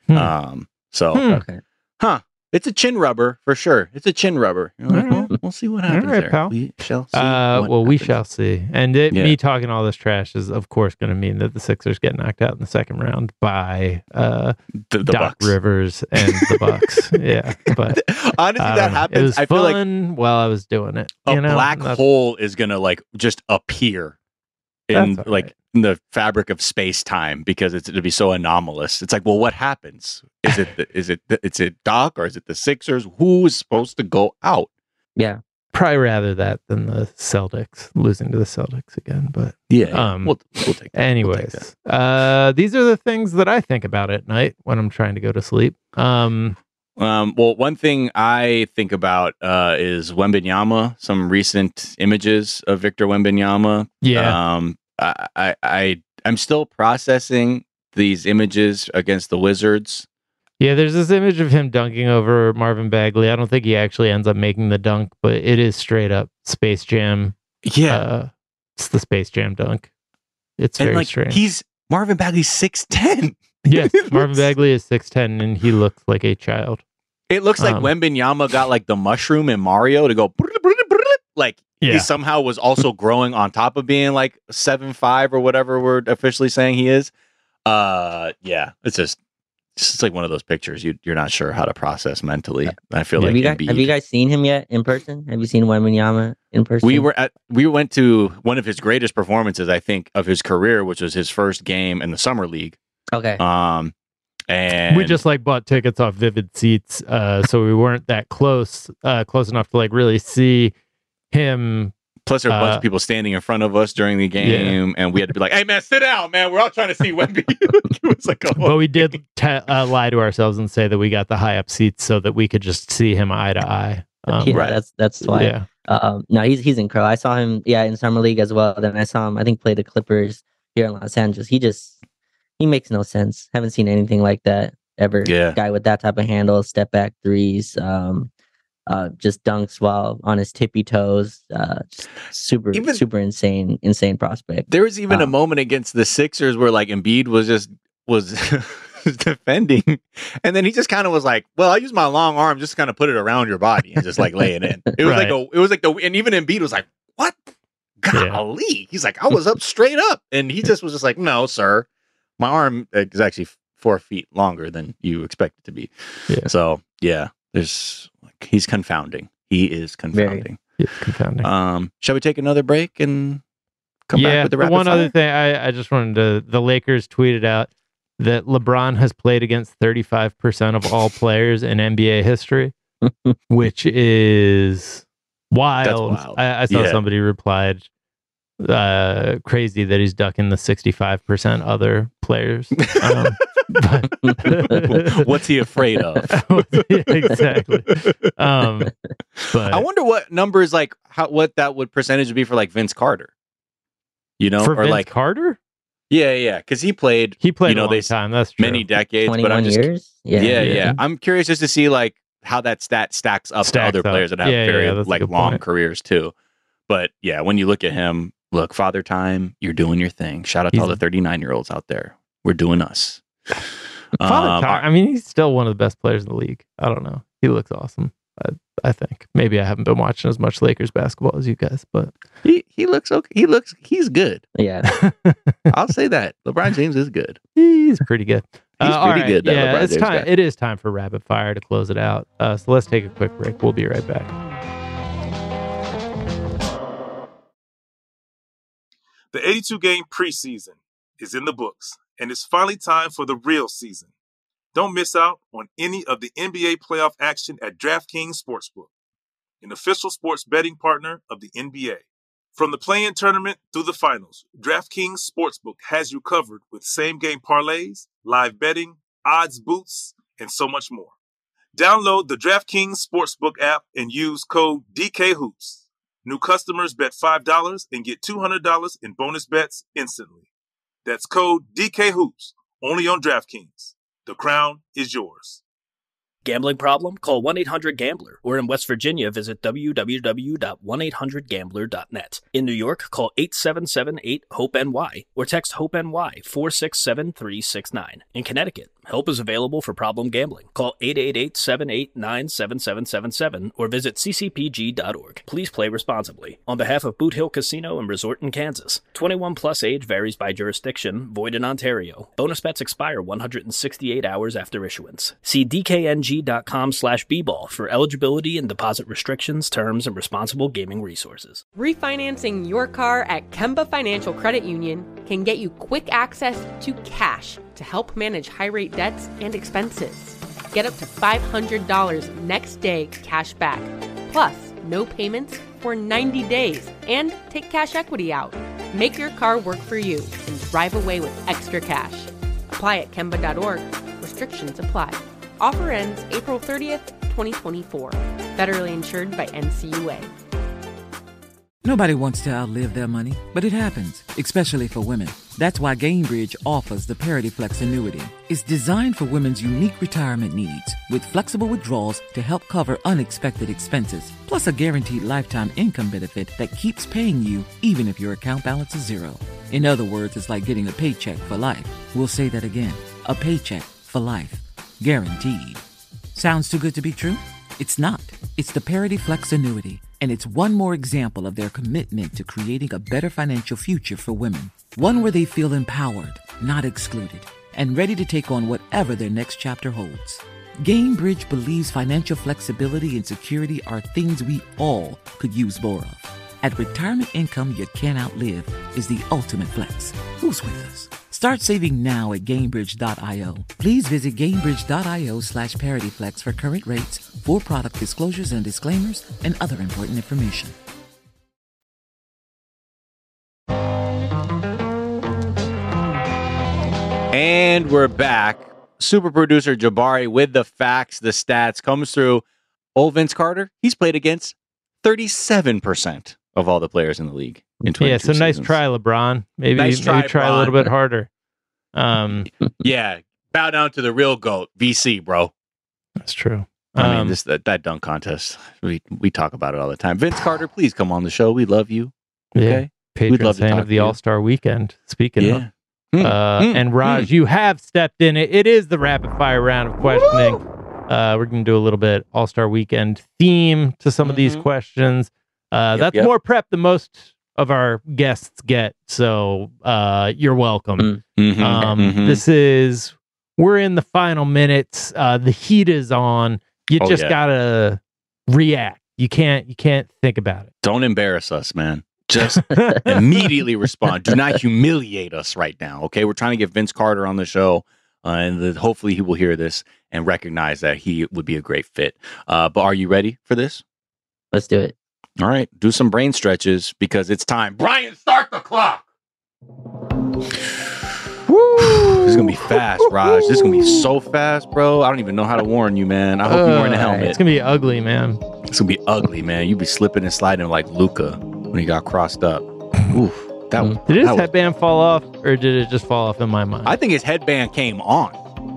Okay. It's a chin rubber for sure. It's a chin rubber. We'll see what happens there. Pal. We shall see. We shall see. And me talking all this trash is, of course, going to mean that the Sixers get knocked out in the second round by the Doc Bucks. Rivers and the Bucks. Yeah, but honestly, that happens. It was I feel fun while I was doing it. A black hole is going to just appear in in the fabric of space time because it'll be so anomalous. It's what happens? Is it Doc or is it the Sixers? Who is supposed to go out? Yeah, probably rather that than the Celtics losing to the Celtics again. But we'll take that. Anyways, these are the things that I think about at night when I'm trying to go to sleep. Well, one thing I think about is Wembanyama. Some recent images of Victor Wembanyama. Yeah. I I'm still processing these images against the Wizards. Yeah, there's this image of him dunking over Marvin Bagley. I don't think he actually ends up making the dunk, but it is straight up Space Jam. Yeah. It's the Space Jam dunk. It's very strange. Marvin Bagley's 6'10". Yes, Marvin Bagley is 6'10", and he looks like a child. It looks like Wembanyama got like the mushroom in Mario to go like he somehow was also growing on top of being like 7'5" or whatever we're officially saying he is. It's just like one of those pictures you're not sure how to process mentally. I feel like have you guys seen him yet in person? Have you seen Wembanyama in person? We went to one of his greatest performances, I think, of his career, which was his first game in the summer league. Okay. And we just like bought tickets off Vivid Seats, so we weren't that close enough to like really see him. Plus, there were a bunch of people standing in front of us during the game, and we had to be like, "Hey, man, sit down, man. We're all trying to see Wemby." It was like, but we did lie to ourselves and say that we got the high up seats so that we could just see him eye to eye. Right. That's why. Yeah. No, he's incredible. I saw him, in summer league as well. Then I saw him, I think, play the Clippers here in Los Angeles. He makes no sense. Haven't seen anything like that ever. Yeah. Guy with that type of handle, step back threes, just dunks while on his tippy toes. Just super insane prospect. There was even a moment against the Sixers where like Embiid was defending, and then he just kind of was like, "Well, I use my long arm, just kind of put it around your body and just like lay it in." It was and even Embiid was like, "What? Golly!" Yeah. He's like, "I was up straight up," and he just was just like, "No, sir, my arm is actually 4 feet longer than you expect it to be." Yeah. So there's he's confounding. He is confounding. Confounding. Shall we take another break and come back with the rapid fire? Other thing, I just wanted to. The Lakers tweeted out that LeBron has played against 35% of all players in NBA history, which is wild. That's wild. I saw somebody replied, crazy that he's ducking the 65% other players. What's he afraid of? Exactly. But I wonder what numbers what that would percentage would be for like Vince Carter. For Vince Carter? Yeah, because he played a long time. That's true. Many decades, 21 years. Yeah. I'm curious just to see like how that stat stacks up to other players that have very long careers too. But yeah, when you look at him, look, Father Time, you're doing your thing. Shout out to all the 39-year-olds out there. We're doing us. Father Time. I mean, he's still one of the best players in the league. I don't know. He looks awesome. I think maybe I haven't been watching as much Lakers basketball as you guys, but he looks okay. He's good. Yeah, I'll say that LeBron James is good. He's pretty good. He's pretty good. Yeah, it's time. It is time for rapid fire to close it out. So let's take a quick break. We'll be right back. The 82-game preseason is in the books, and it's finally time for the real season. Don't miss out on any of the NBA playoff action at DraftKings Sportsbook, an official sports betting partner of the NBA. From the play-in tournament through the finals, DraftKings Sportsbook has you covered with same-game parlays, live betting, odds boosts, and so much more. Download the DraftKings Sportsbook app and use code DKHOOPS. New customers bet $5 and get $200 in bonus bets instantly. That's code DKHOOPS, only on DraftKings. The crown is yours. Gambling problem? Call 1-800-GAMBLER. Or in West Virginia, visit www.1800gambler.net. In New York, call 877-8-HOPE-NY or text HOPE-NY 467-369. In Connecticut, help is available for problem gambling. Call 888-789-7777 or visit ccpg.org. Please play responsibly. On behalf of Boot Hill Casino and Resort in Kansas, 21 plus age varies by jurisdiction, void in Ontario. Bonus bets expire 168 hours after issuance. See DKNG.com/bball for eligibility and deposit restrictions, terms, and responsible gaming resources. Refinancing your car at Kemba Financial Credit Union can get you quick access to cash to help manage high-rate debts and expenses. Get up to $500 next day cash back, plus no payments for 90 days, and take cash equity out. Make your car work for you and drive away with extra cash. Apply at Kemba.org. Restrictions apply. Offer ends April 30th, 2024. Federally insured by NCUA. Nobody wants to outlive their money, but it happens, especially for women. That's why GameBridge offers the Parity Flex annuity. It's designed for women's unique retirement needs with flexible withdrawals to help cover unexpected expenses, plus a guaranteed lifetime income benefit that keeps paying you even if your account balance is zero. In other words, it's like getting a paycheck for life. We'll say that again. A paycheck for life. Guaranteed. Sounds too good to be true? It's not. It's the Parity Flex annuity, and it's one more example of their commitment to creating a better financial future for women. One where they feel empowered, not excluded, and ready to take on whatever their next chapter holds. GameBridge believes financial flexibility and security are things we all could use more of. At retirement income you can't outlive is the ultimate flex. Who's with us? Start saving now at GameBridge.io. Please visit GameBridge.io/ParityFlex for current rates, for product disclosures and disclaimers, and other important information. And we're back. Super producer Jabari with the facts, the stats, comes through. Old Vince Carter, he's played against 37% of all the players in the league in 22 Yeah, so seasons. nice try, LeBron. Maybe try a little bit harder. Yeah, bow down to the real GOAT, VC, bro. That's true. I mean, that dunk contest, we talk about it all the time. Vince Carter, please come on the show. We love you. Okay? Yeah, patron saint of the All-Star Weekend. Speaking of. And Raj, you have stepped in. It is the rapid fire round of questioning. We're going to do a little bit All-Star Weekend theme to some of these questions. That's more prep than most of our guests get. So you're welcome. We're in the final minutes. The heat is on. You just gotta react. You can't think about it. Don't embarrass us, man. Just immediately respond. Do not humiliate us right now. Okay, we're trying to get Vince Carter on the show, and hopefully he will hear this and recognize that he would be a great fit. But are you ready for this? Let's do it. All right, do some brain stretches because it's time. Brian, start the clock. This is gonna be fast, Raj. This is gonna be so fast, bro. I don't even know how to warn you, man. I hope you're wearing a helmet. It's gonna be ugly, man. It's gonna be ugly, man. You be slipping and sliding like Luka when he got crossed up. Oof. Did his headband fall off, or did it just fall off in my mind? I think his headband came on.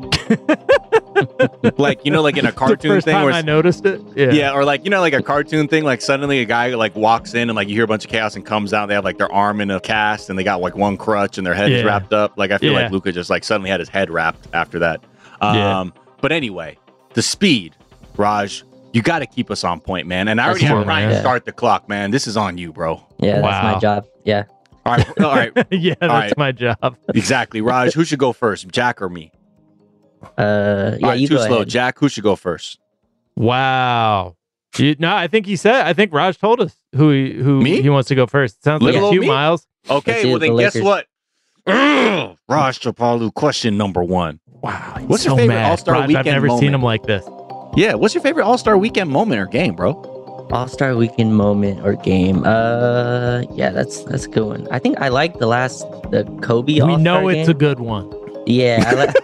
Like, you know, like in a cartoon the first thing time where I noticed it. Yeah, or like, you know, like a cartoon thing, like suddenly a guy like walks in and like you hear a bunch of chaos and comes out, they have like their arm in a cast and they got like one crutch and their head is wrapped up. Like I feel like Luka just like suddenly had his head wrapped after that. But anyway, the speed, Raj, you got to keep us on point, man. And I already have Ryan start the clock, man. This is on you, bro. Yeah, that's my job. Yeah. All right. Yeah, that's my job. Exactly. Raj, who should go first, Jack or me? You too go slow. ahead. Jack, who should go first? Wow. I think Raj told us who he wants to go first. It sounds like it's you, Miles. Okay, well then guess what? Raj Chapalu, question number 1. Wow. What's your favorite All-Star Weekend I've never moment? seen him like this. Yeah, what's your favorite All-Star Weekend moment or game, bro? All-Star Weekend moment or game. That's a good one. I think I like the Kobe All-Star We know it's game. a good one. Yeah, I like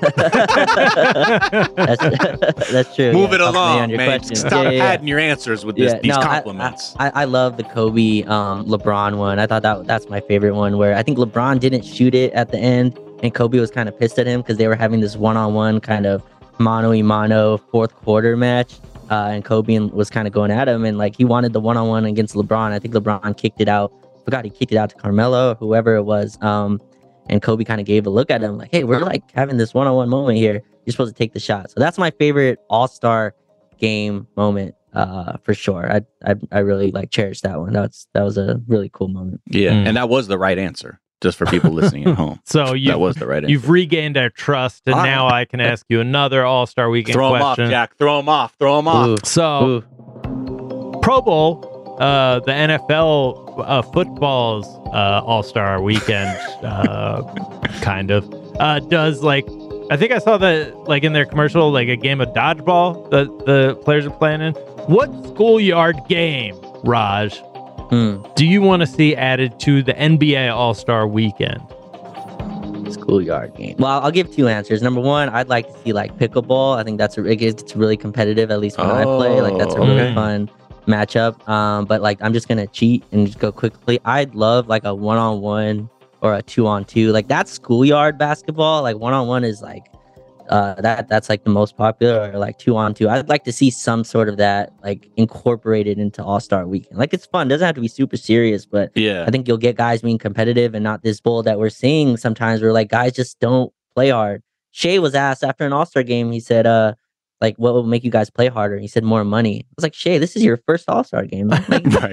that's true. Move it along, man. Stop adding your answers with these compliments. I love the Kobe LeBron one. I thought that's my favorite one, where I think LeBron didn't shoot it at the end, and Kobe was kind of pissed at him because they were having this one-on-one kind of mano-a-mano fourth quarter match, and Kobe was kind of going at him, and like he wanted the one-on-one against LeBron. I think LeBron kicked it out. He kicked it out to Carmelo or whoever it was. And Kobe kind of gave a look at him like, hey, we're like having this one-on-one moment here. You're supposed to take the shot. So that's my favorite All-Star game moment for sure. I really like cherish that one. That was a really cool moment. Yeah, and that was the right answer, just for people listening at home. So that was the right answer. You've regained our trust, and now I can ask you another All-Star Weekend question. Throw him off, Jack. Throw him off. So, Pro Bowl, the NFL football's All-Star Weekend, kind of, does like, I think I saw that like in their commercial, like a game of dodgeball that the players are playing in. What schoolyard game, Raj, do you want to see added to the NBA All-Star Weekend? Schoolyard game. Well, I'll give 2 answers. Number 1, I'd like to see like pickleball. I think it's really competitive, at least when I play. Like that's a really fun matchup. But like I'm just gonna cheat and just go quickly. I'd love like a one-on-one or a 2-on-2. Like that's schoolyard basketball. Like 1-on-1 is like that's like the most popular, or like 2-on-2. I'd like to see some sort of that like incorporated into All-Star Weekend. Like it's fun. It doesn't have to be super serious, but I think you'll get guys being competitive and not this bull that we're seeing sometimes where like guys just don't play hard. Shea was asked after an All-Star game, he said, like, what will make you guys play harder? He said, more money. I was like, Shea, this is your first All-Star game. Like, right.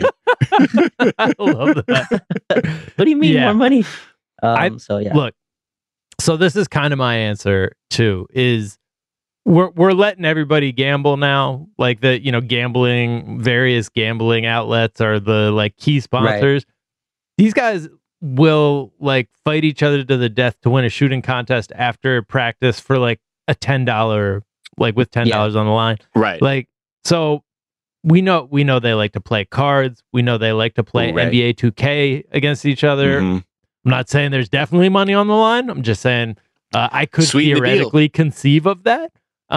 I love that. What do you mean more money? Look, so this is kind of my answer too, is we're letting everybody gamble now. Like the, various gambling outlets are the like key sponsors. Right. These guys will like fight each other to the death to win a shooting contest after practice for like a $10, like with $10 on the line. Right. Like, so we know they like to play cards. We know they like to play NBA 2K against each other. Mm-hmm. I'm not saying there's definitely money on the line. I'm just saying I could theoretically conceive of that.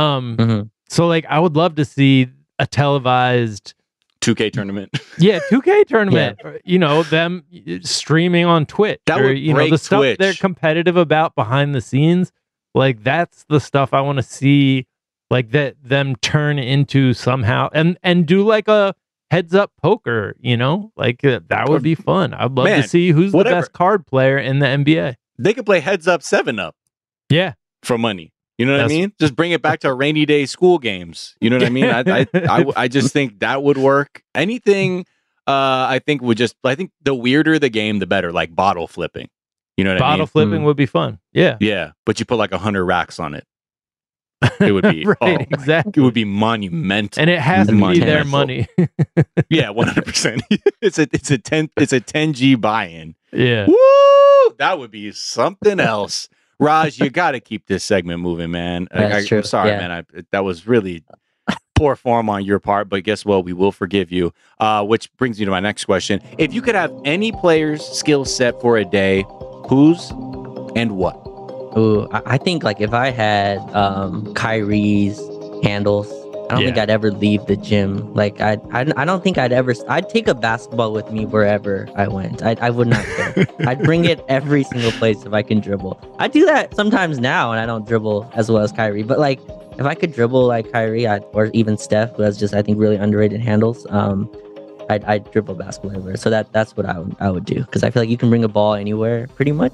So like I would love to see a televised 2K tournament. 2K tournament. Yeah. Them streaming on Twitch. That would break the stuff Twitch. They're competitive about behind the scenes. Like that's the stuff I want to see. Like that them turn into somehow and do like a heads up poker, like that would be fun. I'd love to see who's the best card player in the NBA. They could play heads up 7-Up. Yeah. For money. You know what I mean? Just bring it back to rainy day school games. You know what I mean? I just think that would work. Anything I think the weirder the game, the better. Like bottle flipping. You know what I mean? Bottle flipping would be fun. Yeah. Yeah. But you put like 100 racks on it. It would be exactly. It would be monumental, and it has to be their money. Yeah, 100%. It's a 10G buy-in. Yeah, woo! That would be something else. Raj, you got to keep this segment moving, man. I'm sorry, man. That was really poor form on your part, but guess what? We will forgive you. Which brings me to my next question: if you could have any player's skill set for a day, whose and what? Ooh, I think like if I had Kyrie's handles, I don't think I'd ever leave the gym. Like I don't think I'd take a basketball with me wherever I went. I would not care. I'd bring it every single place if I can dribble. I do that sometimes now, and I don't dribble as well as Kyrie. But like if I could dribble like Kyrie, or even Steph, who has just I think really underrated handles, I'd dribble basketball everywhere. So that's what I would do, because I feel like you can bring a ball anywhere pretty much.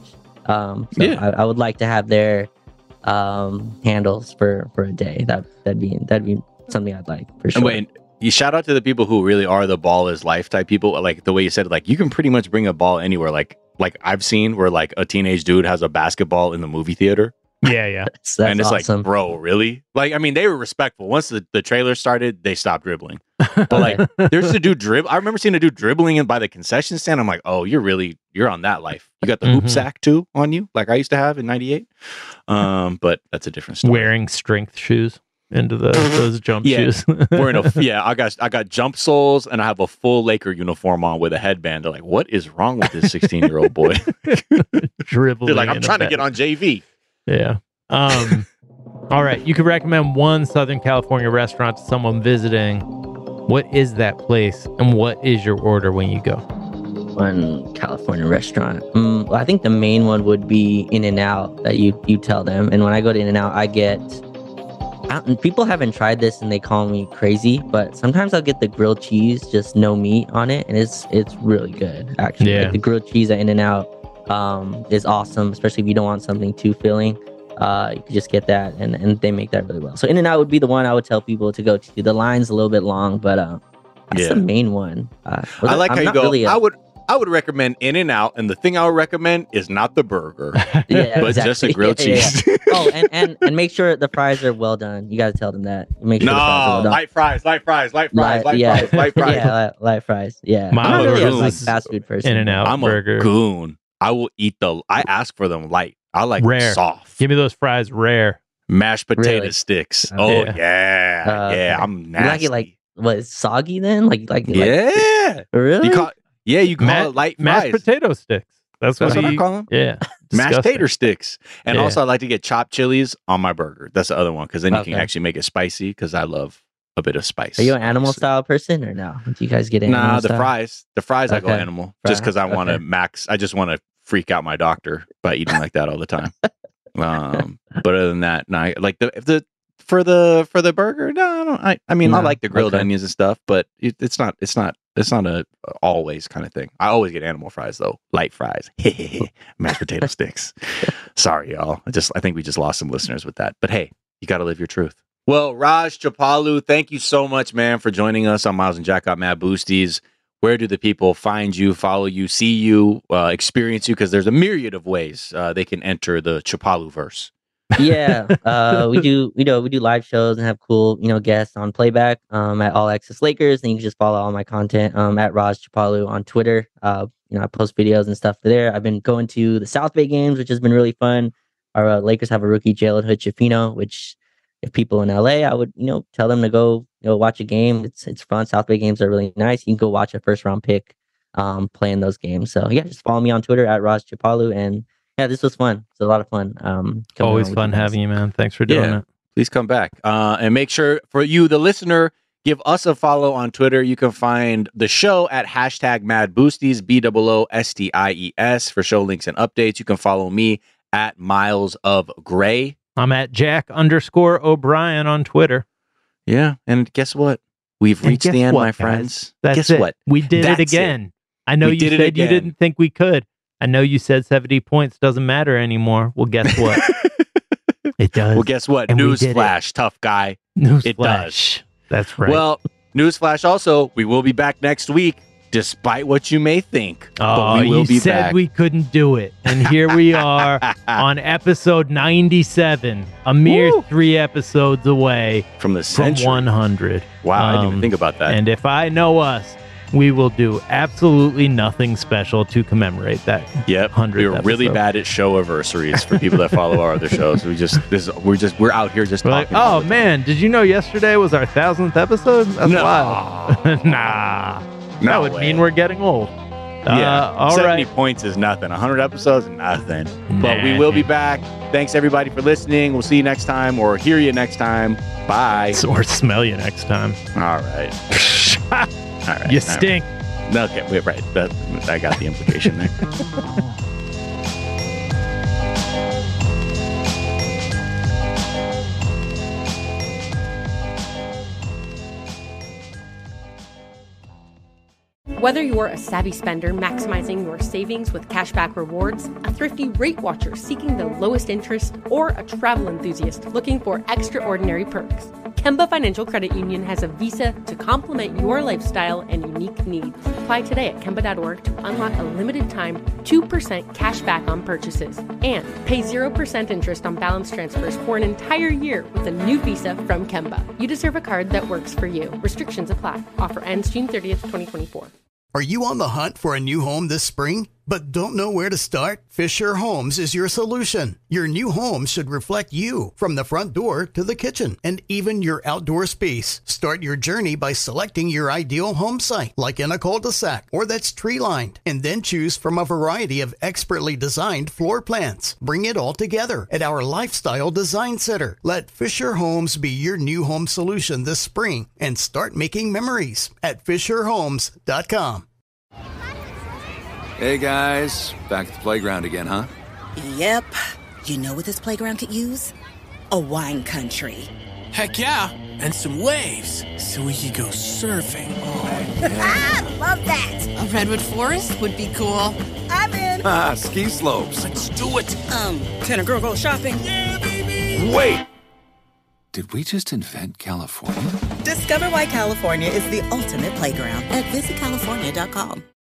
I would like to have their handles for a day. That'd be something I'd like for sure. And wait, you shout out to the people who really are the ball is life type people. Like the way you said, like you can pretty much bring a ball anywhere. Like I've seen where like a teenage dude has a basketball in the movie theater. Yeah. That's and it's awesome. like, bro, really? Like, I mean, they were respectful. Once the trailer started, they stopped dribbling. But like, there's a dude I remember seeing a dude dribbling in by the concession stand. I'm like, oh, you're on that life. You got the hoop sack too on you, like I used to have in '98. But that's a different story. Wearing strength shoes into those jump shoes. I got jump soles, and I have a full Laker uniform on with a headband. They're like, what is wrong with this 16-year-old boy? Dribbling. They're like, I'm trying to get on JV. Yeah. All right. You could recommend one Southern California restaurant to someone visiting. What is that place, and what is your order when you go? One California restaurant. Well, I think the main one would be In-N-Out that you tell them. And when I go to In-N-Out, people haven't tried this and they call me crazy, but sometimes I'll get the grilled cheese, just no meat on it, and it's really good actually. Yeah. Like the grilled cheese at In-N-Out is awesome, especially if you don't want something too filling. You can just get that, and they make that really well. So In-N-Out would be the one I would tell people to go to. The line's a little bit long, but that's the main one. I like how you go. I would recommend In-N-Out, and the thing I would recommend is not the burger, but exactly. Just a grilled cheese. Yeah. Oh, and make sure the fries are well done. You got to tell them that. Make sure the fries are well done. light fries. Yeah, light fries. Yeah, I'm not really a fast food person. In-N-Out I'm burger. A goon. I will eat I ask for them light. I like rare. Soft. Give me those fries rare. Mashed potato sticks. Oh yeah. I'm nasty. You like it like what? Soggy then? Like really? You call it light mashed potato sticks. That's what I call them. Yeah, mashed tater sticks. And also, I like to get chopped chilies on my burger. That's the other one, because then you can actually make it spicy. Because I love a bit of spice. Are you an animal style person or no? Do you guys get animal style? The fries. I go animal just because I want to max. I just want to freak out my doctor by eating like that all the time. But other than that, no, like for the burger, no, I mean, I like the grilled onions and stuff, but it's not a always kind of thing. I always get animal fries though, light fries, mashed potato sticks. Sorry, y'all. I think we just lost some listeners with that. But hey, you got to live your truth. Well, Raj Chapalu, thank you so much, man, for joining us on Miles and Jack Got Mad Boosties. Where do the people find you, follow you, see you, experience you? Because there's a myriad of ways they can enter the Chapalu verse. Yeah, we do live shows and have cool, guests on playback at All Access Lakers. And you can just follow all my content at Raj Chapalu on Twitter. I post videos and stuff there. I've been going to the South Bay games, which has been really fun. Our Lakers have a rookie, Jalen Hood-Schifino, which if people in LA, I would, tell them to go, watch a game. It's fun. South Bay games are really nice. You can go watch a first round pick playing those games. So yeah, just follow me on Twitter at Raj Chapalu. And yeah, this was fun. It's a lot of fun. Always fun having you, man. Thanks for doing it. Please come back. And make sure for you, the listener, give us a follow on Twitter. You can find the show at #MadBoosties, BOOSTIES for show links and updates. You can follow me at Miles of Gray. I'm at Jack_O'Brien on Twitter. Yeah. And guess what? We've reached the end, my friends. Guess what? We did it again. I know you said you didn't think we could. I know you said 70 points doesn't matter anymore. Well, guess what? It does. Well, guess what? Newsflash, tough guy. It does. That's right. Well, newsflash also, we will be back next week, despite what you may think. Oh, you said we couldn't do it. And here we are on episode 97, a mere 3 episodes away from 100. Wow, I didn't even think about that. And if I know us, we will do absolutely nothing special to commemorate that. Yep, 100th we're really episode. bad at show anniversaries for people that follow our other shows. We're out here just talking. Like, oh man, did you know yesterday was our 1000th episode? That's wild. Nah. That would mean we're getting old. Yeah, all 70 right. points is nothing. 100 episodes, nothing. But we will be back. Thanks, everybody, for listening. We'll see you next time or hear you next time. Bye. Or smell you next time. All right. All right. You stink. Right. Okay, wait, right. I got the implication there. Whether you're a savvy spender maximizing your savings with cashback rewards, a thrifty rate watcher seeking the lowest interest, or a travel enthusiast looking for extraordinary perks, Kemba Financial Credit Union has a visa to complement your lifestyle and unique needs. Apply today at Kemba.org to unlock a limited time 2% cash back on purchases and pay 0% interest on balance transfers for an entire year with a new visa from Kemba. You deserve a card that works for you. Restrictions apply. Offer ends June 30th, 2024. Are you on the hunt for a new home this spring, but don't know where to start? Fisher Homes is your solution. Your new home should reflect you, from the front door to the kitchen, and even your outdoor space. Start your journey by selecting your ideal home site, like in a cul-de-sac or that's tree-lined, and then choose from a variety of expertly designed floor plans. Bring it all together at our Lifestyle Design Center. Let Fisher Homes be your new home solution this spring and start making memories at FisherHomes.com. Hey guys, back at the playground again, huh? Yep. You know what this playground could use? A wine country. Heck yeah, and some waves so we could go surfing. Oh, yeah. Ah, love that. A redwood forest would be cool. I'm in. Ah, ski slopes. Let's do it. Can a girl go shopping? Yeah, baby. Wait. Did we just invent California? Discover why California is the ultimate playground at visitcalifornia.com.